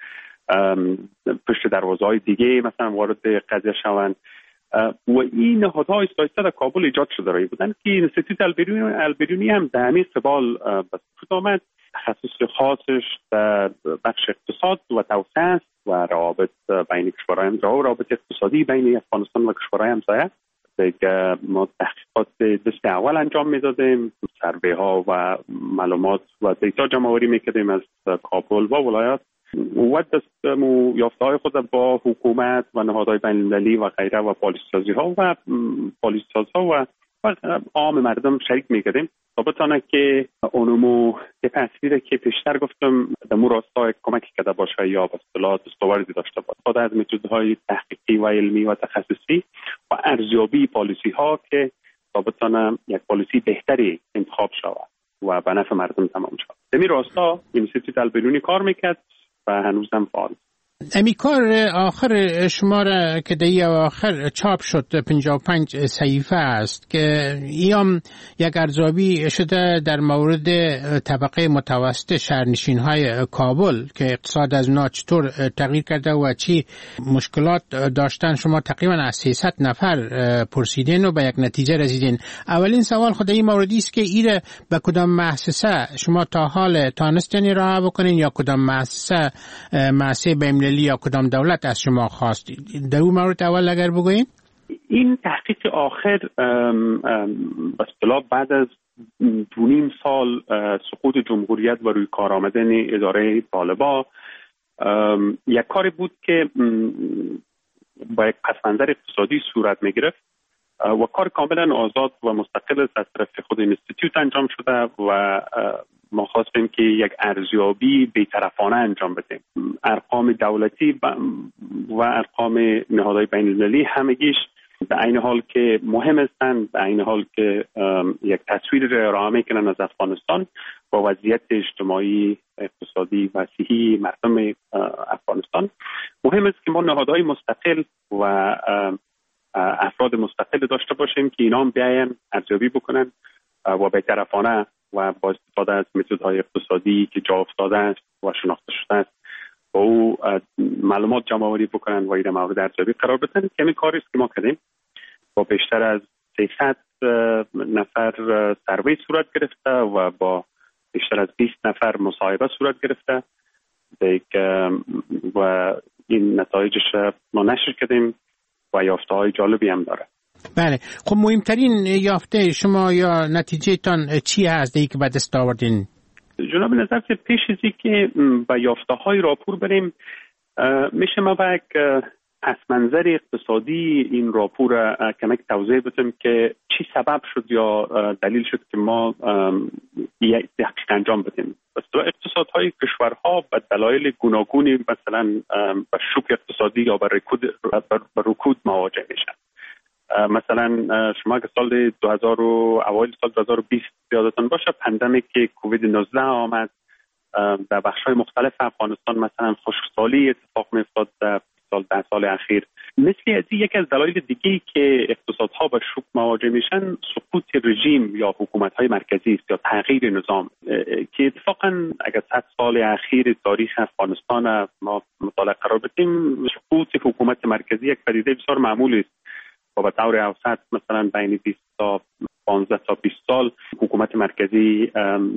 پشت دروازه‌های دیگه مثلا وارد قضیه شوند و این نهادهای سایسته در کابل ایجاد شده رایی بودن که اینستیتوت البرونی البرونی هم در همین قبال به وجود آمد. تخصص خاصش در بخش اقتصاد و توسعه است و روابط بین کشورهای همسایه و روابط اقتصادی بین افغانستان و کشورهای همسایه. دیگه ما تحقیقات دست اول انجام میدادیم، سروی ها و معلومات و دیتا جمع آوری میکردیم از کابل و ولایات و دست یافته های خود با حکومت و نهادهای بین المللی و غیره و پالیسی سازی ها و پالیسی ساز ها و عام مردم شریک میکردیم تا بتانه که اونمو یه تصویره که پیشتر گفتم در مو راستا کمک کرده باشه یا به اصطلاح دستاوردی داشته باشه خود از متدهای تحقیقی و علمی و تخصصی و ارزیابی پالیسی ها که تا بتانه یک پالیسی بهتری انتخاب شود و به نفع مردم تمام شود. در این راستا اینستیتوت البرونی کار میکرد و هنوزم فعال. امی کار آخر شما را که در آخر چاپ شد پنجاه و پنج صحیفه است که ایام یک ارزیابی شده در مورد طبقه متوسط شهرنشین های کابل که اقتصاد از اونا چطور تغییر کرده و چی مشکلات داشتن. شما تقریبا از سیصد نفر پرسیدین و به یک نتیجه رسیدین. اولین سوال خود این موردی است که ایره به کدام مؤسسه شما تا حال تانستین راه بکنین یا کدام مؤسسه مؤسسه بین یا کدام دولت از شما خواست؟ در اون مورد اول اگر بگوییم. این تحقیق آخر به اصطلاح بعد از دو نیم سال سقوط جمهوریت و روی کار آمدن اداره طالبان یک کاری بود که با یک پسمنظر اقتصادی صورت می گرفت و کار کاملا آزاد و مستقل از طرف خود اینستیتوت انجام شده و ما خواستیم که یک ارزیابی بی‌طرفانه انجام بدیم. ارقام دولتی و ارقام نهادهای بین المللی همگیش به عین حال که مهم هستند، به عین حال که یک تصویر را ارائه میکنن از افغانستان با وضعیت اجتماعی، اقتصادی و صحی مردم افغانستان، مهم است که ما نهادهای مستقل و افراد مستقل داشته باشیم که اینا هم بیاین ارزیابی بکنن و بی‌طرفانه و با استفاده از متدهای اقتصادی که جا افتاده است و شناخته شده است با او معلومات جمع آوری بکنن و این مورد ارزیابی قرار بدن. که همین کاری است که ما کردیم. با بیشتر از سیصد نفر سروی صورت گرفته و با بیشتر از بیست نفر مصاحبه صورت گرفته و این نتایجش ما نشر کردیم و یافته های جالبی هم داره. بله، خب مهمترین یافته شما یا نتیجه تان چی هست دیگه که به دست آوردین؟ جناب نظر پیش ازی که به یافته های راپور بریم میشه ما با یک پس منظر اقتصادی این راپور کمک توضیح بدم که چی سبب شد یا دلیل شد که ما یک تحقیق انجام بدیم. اقتصادهای کشورها به دلایل گوناگونی مثلا به شوک اقتصادی یا به رکود به رکود مواجه میشن. مثلا شما که سال دو هزار و اوایل سال دو هزار و بیست یادتون باشه پندمیک که کووید نوزده آمد در بخش‌های مختلف افغانستان، مثلا خشکسالی اتفاق می‌افتاد در سال ده سال اخیر. مثل از یک از دلایل دیگه‌ای که اقتصادها با شوک مواجه میشن سقوط رژیم یا حکومت‌های مرکزی است یا تغییر نظام که اتفاقا اگر صد سال اخیر تاریخ افغانستان ما مطالعه قرار بدیم، سقوط حکومت مرکزی یک پدیده بسیار معمولی است و به طور اوسط مثلا بین بیست تا پانزده تا بیست سال حکومت مرکزی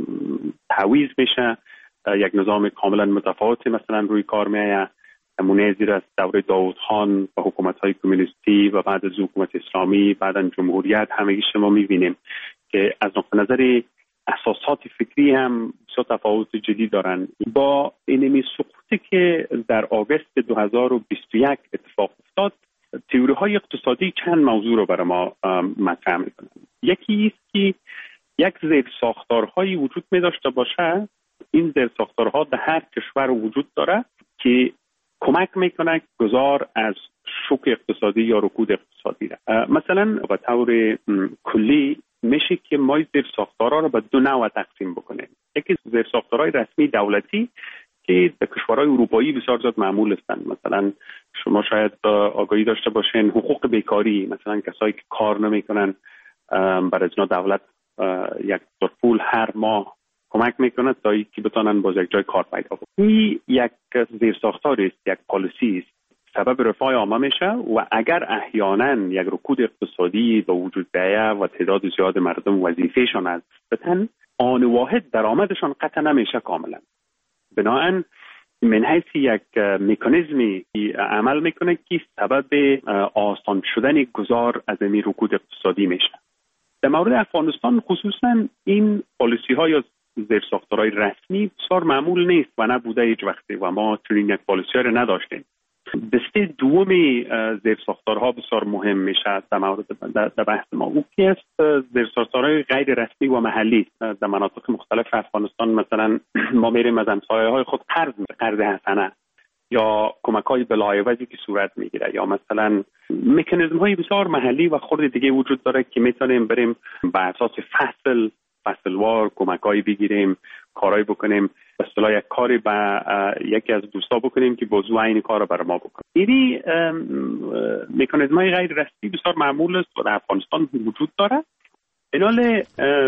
تعویض میشه، یک نظام کاملا متفاوت مثلا روی کار میآید. نمونه زیر از دوره داوود خان و حکومت‌های کمونیستی و بعد از حکومت اسلامی بعداً جمهوریت همگی شما می‌بینیم که از نقطه نظر اساسات فکری هم بسیار تفاوت جدی دارن. با اینمی سقوطی که در آگوست دو هزار و بیست و یک اتفاق افتاد، تئوری‌های اقتصادی چند موضوع رو برای ما مطرح می‌کنن. یکی است که یک زیر ساختارهایی وجود می داشته باشه، این زیر ساختارها در هر کشور وجود داره که کمک میکنه گذار از شوک اقتصادی یا رکود اقتصادی را. مثلا به طور کلی میشه که ما زیر ساختارها رو به دو نوع تقسیم بکنیم. یکی زیر ساختارهای رسمی دولتی که در کشورهای اروپایی بسیار زیاد معمول هستند. مثلا شما شاید آگاهی داشته باشین حقوق بیکاری، مثلا کسایی که کار نمیکنن برای ازنا دولت یک دور پول هر ماه کمک میکنه تا اینکه بتونن باز یک جای کار پیدا کنن. این یک زیرساختاری است، یک پالیسی است، سبب رفاه عامه میشه و اگر احیانا یک رکود اقتصادی به وجود بیاید و تعداد زیاد مردم وظیفهشان از بدن، آن واحد درآمدشان قطع نمیشه کاملا. بنابراین من حیث یک مکانیزمی عمل میکنه که سبب آسان شدن گذار از این رکود اقتصادی میشه. در مورد افغانستان خصوصا این پالیسی ها یا زیرساختارهای رسمی بسیار معمول نیست و نبوده هیچ وقتی و ما چنین یک پالیسی رو نداشتیم. دسته دومی زیرساختارها بسیار مهم میشه در مورد در بحث ما. او که است زیرساختارهای غیر رسمی و محلی در مناطق مختلف افغانستان. مثلا ما میریم از همسایه‌های خود قرض قرض حسنه یا کمک‌های بلایوزی که صورت میگیره یا مثلا مکانیزم‌های بسیار محلی و خرد دیگه وجود داره که میتونیم بریم بر اساس فصل فصلوار کمک‌هایی بگیریم، کارایی بکنیم، به اصطلاح یک کاری با یکی از دوستا بکنیم که بازو این کار رو برای ما بکنه. این مکانیزم‌های غیر رسمی بسیار معمول است و در افغانستان وجود داره. اینال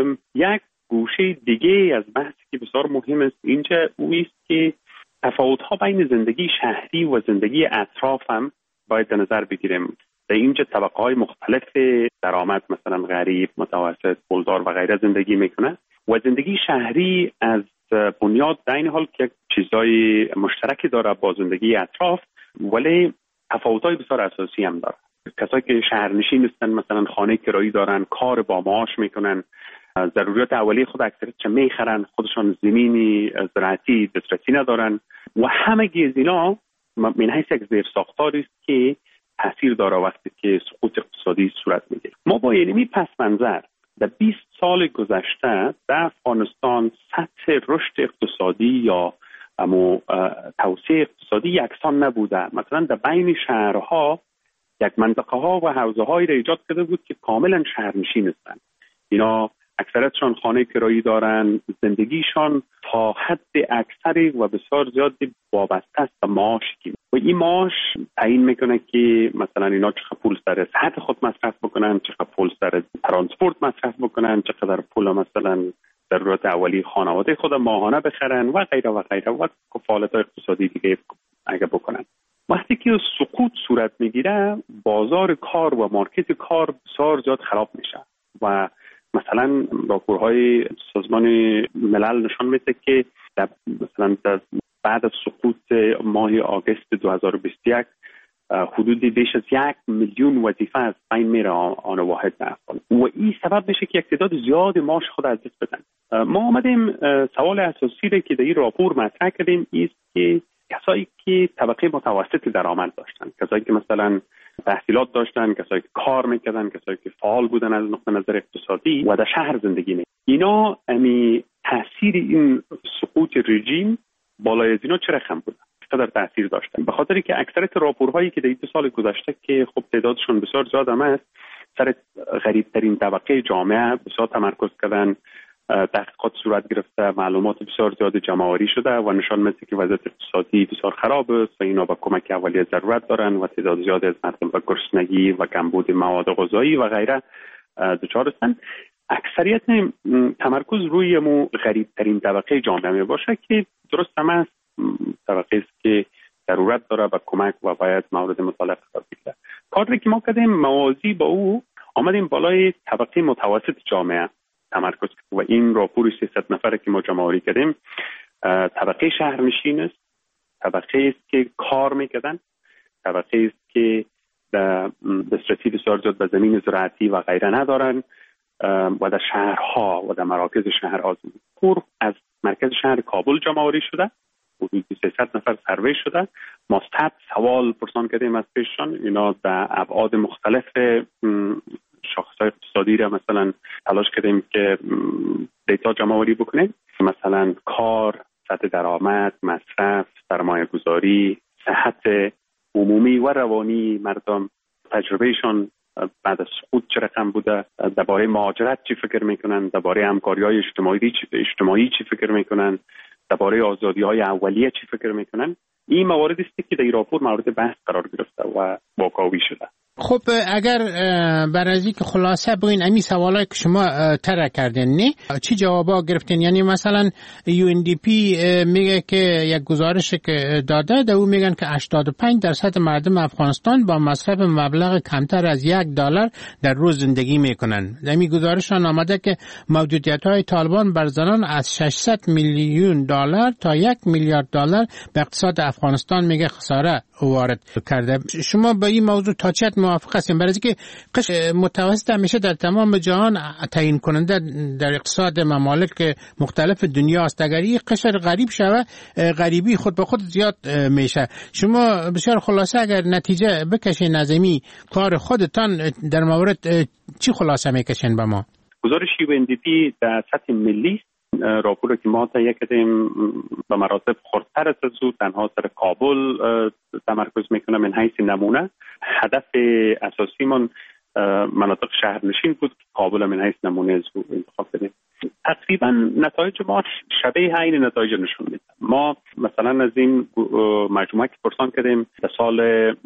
یک گوشه دیگه از بحثی که بسیار مهم است اینجا او است که تفاوت‌ها بین زندگی شهری و زندگی اطراف هم باید در نظر بگیریم. در اینجا طبقه‌های مختلف درآمد مثلا غریب، متوسط، پولدار و غیره زندگی میکنه و زندگی شهری از بنیاد در این حال که چیزای مشترکی داره با زندگی اطراف ولی تفاوت‌های بسیار اساسی هم داره. کسایی که شهرنشین هستن مثلا خانه کرایی دارن، کار با معاش میکنن، ضروریات اولیه خود اکثریت چه میخرن، خودشان زمینی زراعتی دسترسی ندارن و همگی از اینا من حیث یک زیرساختاری است که تاثیر داره وقتی که سقوط اقتصادی صورت میگیره. ما با اینمی پس منظر در بیست سال گذشته در افغانستان سطح رشد اقتصادی یا امو توسعه اقتصادی یکسان نبوده. مثلا در بین شهرها یک منطقه ها و حوزه هایی را ایجاد کرده بود که کاملا شهرنشین هستند. اینا اکثرتشان خانه کرایی دارن، زندگیشان تا حد اکثری و بسیار زیادی وابسته است به معاش و این معاش تعیین میکنه که مثلا اینا چقدر پول سر صحت خود مصرف بکنن، چقدر پول سر ترانسپورت مصرف بکنن، چقدر پول مثلا ضرورت اولیه خانواده خود ماهانه بخرن و غیره و غیره و کفالت اقتصادی دیگه اگه بکنن. وقتی که سقوط صورت میگیره بازار کار و مارکت کار بسیار زیاد خراب میشه و مثلا راپورهای سازمان ملل نشان میده که در مثلا در بعد از سقوط ماه آگوست دو هزار و بیست و یک حدودی بیش از یک میلیون وظیفه از بین میره آن واحد در افغانستان و این سبب میشه که یک تعداد زیاد معاش خود از دست بدن. ما آمدیم سوال اساسی رو که در این راپور مطرح کردیم است که کسایی که طبقه متوسط درآمد داشتن، کسایی که مثلا تحصیلات داشتن، کسایی که کار میکردن، کسایی که فعال بودن از نقطه نظر اقتصادی و در شهر زندگی میکردن، اینا امی تاثیر این سقوط رژیم بالای از اینا چه رقم بوده؟ چقدر تاثیر داشتن؟ به خاطری که اکثریت راپورهایی که در دو سال گذشته که خب تعدادشون بسیار زیاد هم است سر غریب ترین طبقه جامعه بسیار تمرکز کردن، تحقیقات صورت گرفته، معلومات بسیار زیاد جمع‌آوری شده و نشان میده که وضعیت اقتصادی بسیار خراب است و اینا با کمک اولیه ضرورت دارن و تعداد زیاد از مردم با گرسنگی و کمبود مواد غذایی و غیره دچار هستند. اکثریت تمرکز روی مو غریب ترین طبقه جامعه می باشه که درست هم است، طبقه است که ضرورت داره به کمک و باید مورد مطالعه قرار بگیره. کاری که ما کردیم موازی با او آمدیم بالای طبقه متوسط جامعه تمرکز و این راپور سیصد نفره که ما جمع‌آوری کردیم طبقه شهرنشین است، طبقه است که کار میکردن، طبقه است که دسترسی بسیار زیاد به زمین زراعتی و غیره ندارن و در شهرها و در مراکز شهر آزمون از مرکز شهر کابل جمع‌آوری شده، حدود سیصد نفر سروی شده. ما صد سوال پرسان کردیم از پیششان، اینا در ابعاد مختلف شاخص‌های اقتصادی را مثلا تلاش کردیم که دیتا جمع‌آوری بکنیم، مثلا کار، سطح درآمد، مصرف، سرمایه‌گذاری، صحت عمومی و روانی مردم، تجربهشان بعد از سقوط چه رقم بوده، درباره مهاجرت چی فکر میکنن، درباره همکاری‌های اجتماعی اجتماعی چی فکر میکنن، درباره آزادی‌های اولیه چی فکر میکنن. این موارد است که در این راپور مورد بحث قرار گرفته و واکاوی شده. خب اگر بر از اینکه خلاصه بگین امی سوالایی که شما طرح کردین نه چی جوابا گرفتین؟ یعنی مثلا یو ان دی پی میگه که یک گزارش که داده ده او میگن که هشتاد و پنج درصد مردم افغانستان با مصرف مبلغ کمتر از یک دلار در روز زندگی میکنن. در این گزارش آمده که محدودیت های طالبان بر زنان از ششصد میلیون دلار تا یک میلیارد دلار به اقتصاد افغانستان میگه خساره وارد کرده. شما با این موضوع تا چه موافق هستیم؟ برای اینکه قشر متوسط همیشه در تمام جهان تعیین کننده در اقتصاد ممالک مختلف دنیا است. اگر این قشر غریب شوه غریبی خود به خود زیاد میشه. شما بسیار خلاصه اگر نتیجه بکشین نظمی کار خودتان در مورد چی خلاصه میکشین به ما؟ گزارش یو ان دی پی در سطح ملی راپور که ما تهیه کردیم به مراتب خردتر از او تنها سر کابل تمرکز میکنه. من حیث نمونه هدف اساسی من مناطق شهرنشین بود که کابل من حیث نمونه از او انتخاب کردیم. تقریبا نتایج ما شبیه عین نتایج نشون میده. ما مثلا از این مجموعه که پرسان کردیم در سال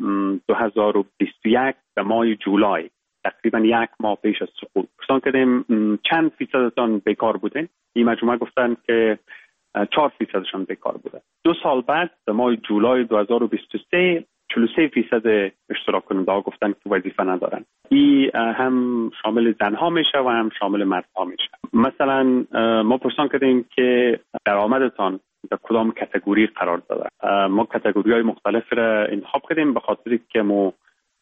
دو هزار و بیست و یک در ماه جولای تقریبا یک ماه پیش از سقوط پرسان کردیم چند فیصدتان بیکار بودین. این مجموعه گفتن که چهار فیصدشان بیکار بوده. دو سال بعد در ماه جولای دو هزار و بیست و سه چهل و سه فیصد اشتراک کننده ها گفتن که وظیفه ندارن. این هم شامل زنها میشه و هم شامل مردها میشه. مثلا ما پرسان کردیم که درآمدتان در کدام کاتگوری قرار داده. ما کاتگوری های مختلف را انتخاب کردیم به خاطر که ما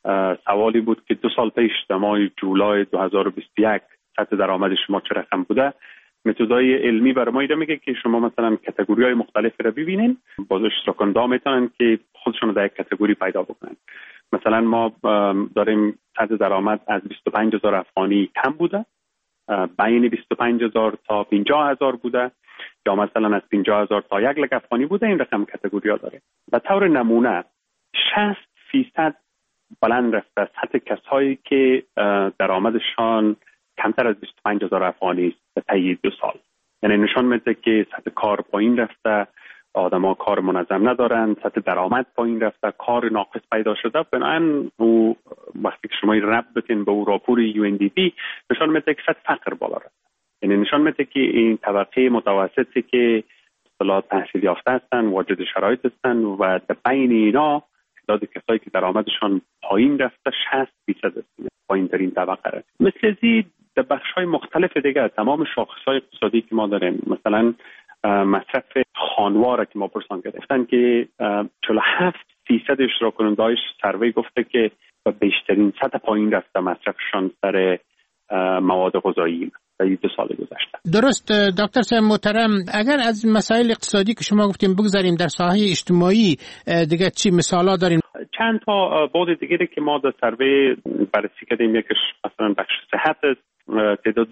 سوالی بود که دو سال پیش در ماه جولای دو هزار و بیست و یک سطح درآمد شما چه رقم بوده. متدای علمی برای ما ایده میگه که شما مثلا کاتگوری های مختلف را ببینین، باز اشتراک کننده ها میتونن که خودشون در یک کاتگوری پیدا بکنن. مثلا ما داریم سطح درآمد از بیست و پنج هزار افغانی کم بوده، بین بیست و پنج هزار تا پنجاه هزار بوده، یا مثلا از پنجاه هزار تا یک لک افغانی بوده. این رقم کاتگوری ها داره. به طور نمونه شصت فیصد بلند رفته سطح کسایی که درآمدشان کمتر از بیست و پنج هزار افغانی است به طی دو سال. یعنی نشان میده که سطح کار پایین رفته، آدما کار منظم ندارن، سطح درآمد پایین رفته، کار ناقص پیدا شده. بنابراین او وقتی که شما ربط بتین به او راپور یو ان دی پی نشان میده که سطح فقر بالا رفته. یعنی نشان میده که این طبقه متوسطی که اصطلاح تحصیل یافته هستن، واجد شرایط هستن و در بین اینا تعداد کسایی که درآمدشان پایین رفته شصت فیصد است. پایین ترین طبقه است. مثل زی در بخش‌های مختلف دیگه تمام شاخص‌های اقتصادی که ما داریم، مثلا مصرف خانوار که ما پرسان گرفتن که چهل و هفت فیصد اشتراک کننده‌های سروی گفته که به بیشترین سطح پایین رفته مصرفشان سر مواد غذایی در دو سال گذشته. درست دکتر صاحب محترم، اگر از مسائل اقتصادی که شما گفتیم بگذاریم در ساحه اجتماعی دیگه چی مثالا داریم؟ چند تا بعد دیگه که ما در سروی بررسی کردیم، یکیش مثلا بخش صحت است. تعداد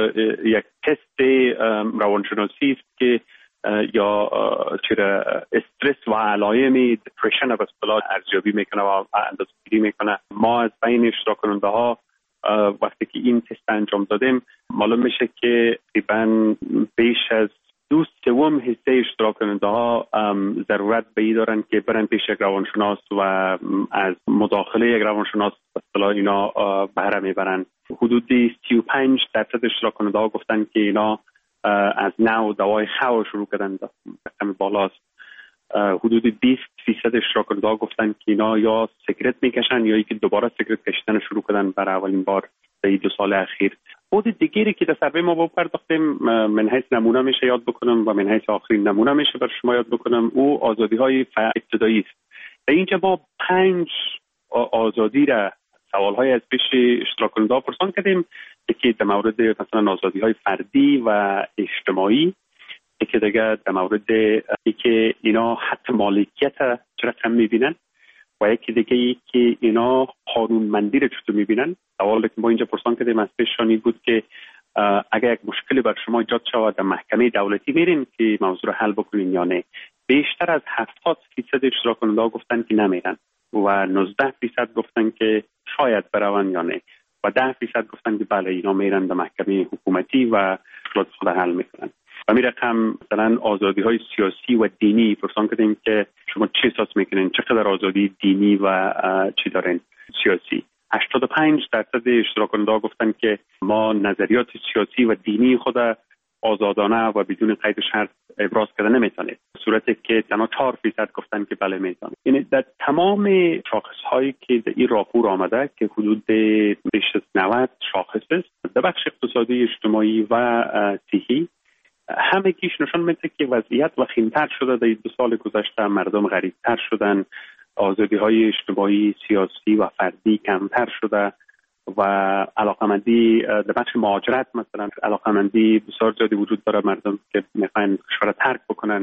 یک تست روانشناسی است که یا چرا استرس و علائم دپرشن به اصطلاح ارزیابی میکنه و اندازه‌گیری میکنه. ما از بین اشتراک کننده ها وقتی که این تست انجام دادیم معلوم میشه که تقریبا بیش از دو سوم حصه اشتراک کننده ها ضرورت به این دارن که برن پیش یک روانشناس و از مداخله یک روانشناس به اصطلاح اینا بهره میبرن. حدودی سی و پنج درصد اشتراک کننده ها گفتن که اینا از نو دوای خو شروع کردن، رقم بالاست. حدود بیست فیصد اشتراک کننده ها گفتن که اینا یا سیگرت میکشن یا اینکه دوباره سیگرت کشیدن شروع کردن برای اولین بار در دو سال اخیر. بود دیگری که در سروی ما بپرداختیم من حیث نمونه میشه یاد بکنم و من حیث آخرین نمونه میشه بر شما یاد بکنم، او آزادی های ابتدایی است. در اینجا ما پنج آزادی را سوال های از پیش اشتراک کننده ها پرسان کردیم. یکی در مورد مثلا آزادی های فردی و اجتماعی، یکی دیگه در مورد اینکه اینا حق مالکیت چه رقم میبینن و یکی دیگه ای که اینا قانونمندی رو چطور میبینن. سوالی که ما اینجا پرسان کردیم از پیششانی بود که اگر یک مشکلی بر شما ایجاد شود در محکمه دولتی میرین که موضوع رو حل بکنین یا نه. بیشتر از هفتاد فیصد اشتراک کننده ها گفتن که نمیرن و نوزده فیصد گفتن که شاید برون یا نه و ده فیصد گفتن که بله اینا میرن در محکمه حکومتی و خود خود حل میکنن. و می رقم مثلا آزادی های سیاسی و دینی پرسان کردیم که شما چه احساس میکنین، چقدر آزادی دینی و چی دارین سیاسی. هشتاد و پنج درصد اشتراک کننده گفتن که ما نظریات سیاسی و دینی خود آزادانه و بدون قید و شرط ابراز کردن نمیتونه، صورتی که تنها چهار فیصد گفتن که بله میتونه. یعنی در تمام شاخص هایی که در این راپور آمده که حدود بیش از نود شاخص است در بخش اقتصادی، اجتماعی و صحی، همه کیش نشان میده که وضعیت وخیم‌تر شده. در دو سال گذشته مردم غریب‌تر شدن، آزادی های اجتماعی، سیاسی و فردی کمتر شده و علاقمندی در بخش مهاجرت، مثلا علاقمندی بسیار زیادی وجود داره، مردم که میخواین کشور ترک بکنن.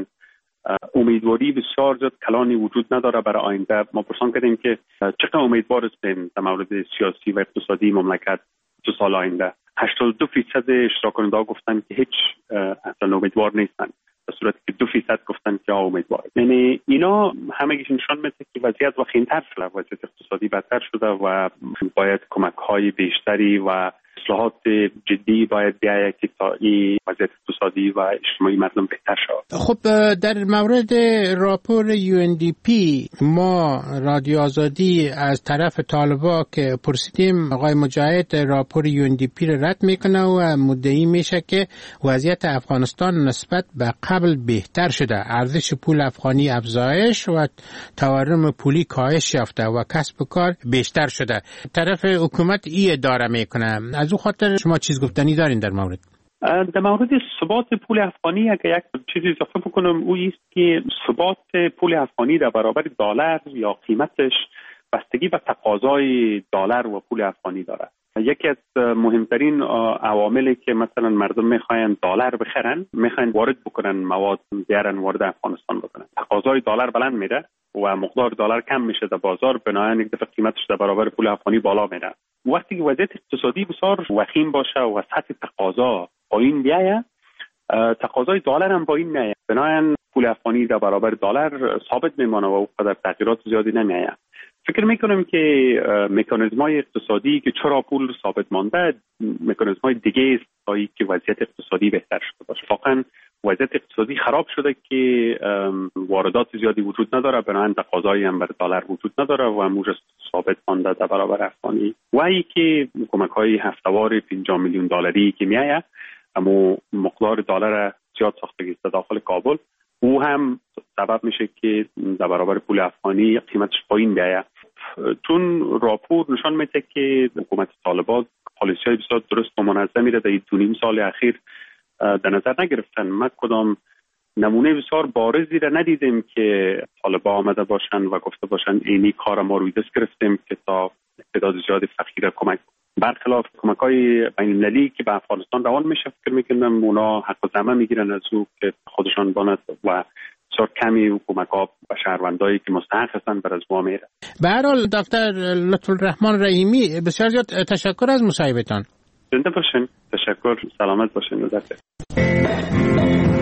امیدواری بسیار زیاد کلانی وجود نداره برای آینده. ما پرسان کردیم که چقدر امیدوار هستیم در مورد سیاسی و اقتصادی مملکت دو سال آینده. هشتاد و دو فیصد اشتراک کننده گفتن که هیچ اصلا امیدوار نیستن، در صورتی که دو فیصد گفتن که امیدوار. یعنی اینا همگیش نشان میده که وضعیت وخیم‌تر شده، وضعیت اقتصادی بدتر شده و باید کمک‌های بیشتری و اصلاحات جدی باید بیاید که تا این وضعیت اقتصادی و اجتماعی مردم بهتر شود. خب در مورد راپور یو ان دی پی ما رادیو آزادی از طرف طالبا که پرسیدیم، آقای مجاهد راپور یو ان دی پی رو رد میکنه و مدعی میشه که وضعیت افغانستان نسبت به قبل بهتر شده، ارزش پول افغانی افزایش و تورم پولی کاهش یافته و کسب و کار بیشتر شده. طرف حکومت ای اداره میکنه. از او خاطر شما چیز گفتنی دارین در مورد؟ در مورد ثبات پول افغانی اگه یک چیزی اضافه بکنم، او است که ثبات پول افغانی در برابر دلار یا قیمتش بستگی به تقاضای دلار و پول افغانی داره. یکی از مهمترین عواملی که مثلا مردم میخواین دلار بخرن، میخواین وارد بکنن مواد بیارن وارد افغانستان بکنن، تقاضای دلار بلند میره و مقدار دلار کم میشه در بازار، بنابراین یک دفعه قیمتش در برابر پول افغانی بالا میره. وقتی که وضعیت اقتصادی بسیار وخیم باشه و سطح تقاضا پایین بیاید، تقاضای دلار هم پایین میاد، بنابراین پول افغانی در برابر دلار ثابت میمانه و او قدر تغییرات زیادی نمیاد. فکر میکنم که مکانیزم‌های اقتصادی که چرا پول ثابت مانده، مکانیزم‌های دیگه است تا اینکه وضعیت اقتصادی بهتر شده باشه. واقعا وضعیت اقتصادی خراب شده که واردات زیادی وجود نداره، بنابراین تقاضایی هم بر دلار وجود نداره و موج ثابت مانده در برابر افغانی. و اینکه کمک‌های هفته‌وار پنجاه میلیون دلاری که میآید، اما مقدار دلار زیاد ساختگی است داخل کابل، او هم سبب میشه که در برابر پول افغانی قیمتش پایین بیاید. چون راپور نشان میده که حکومت طالبان پالیسی‌های بسیار درست و منظمی را در این دو نیم سال اخیر در نظر نگرفتن. ما کدام نمونه بسیار بارزی را ندیدیم که طالبان آمده باشن و گفته باشن اینی کار ما روی دست گرفتیم که تا تعداد زیاد فقیر کمک. برخلاف کمک‌های بین‌المللی که به افغانستان روان میشه، فکر میکنم اونا حق زمه میگیرن از او که خودشان باند و بسیار کمی حکومت‌ها و شهروندایی که مستحق هستن بر از ما میره. به هر حال دکتر لطف‌الرحمن رحیمی، بسیار زیاد تشکر از مصاحبه‌تان. زنده باشین. تشکر. سلامت باشین.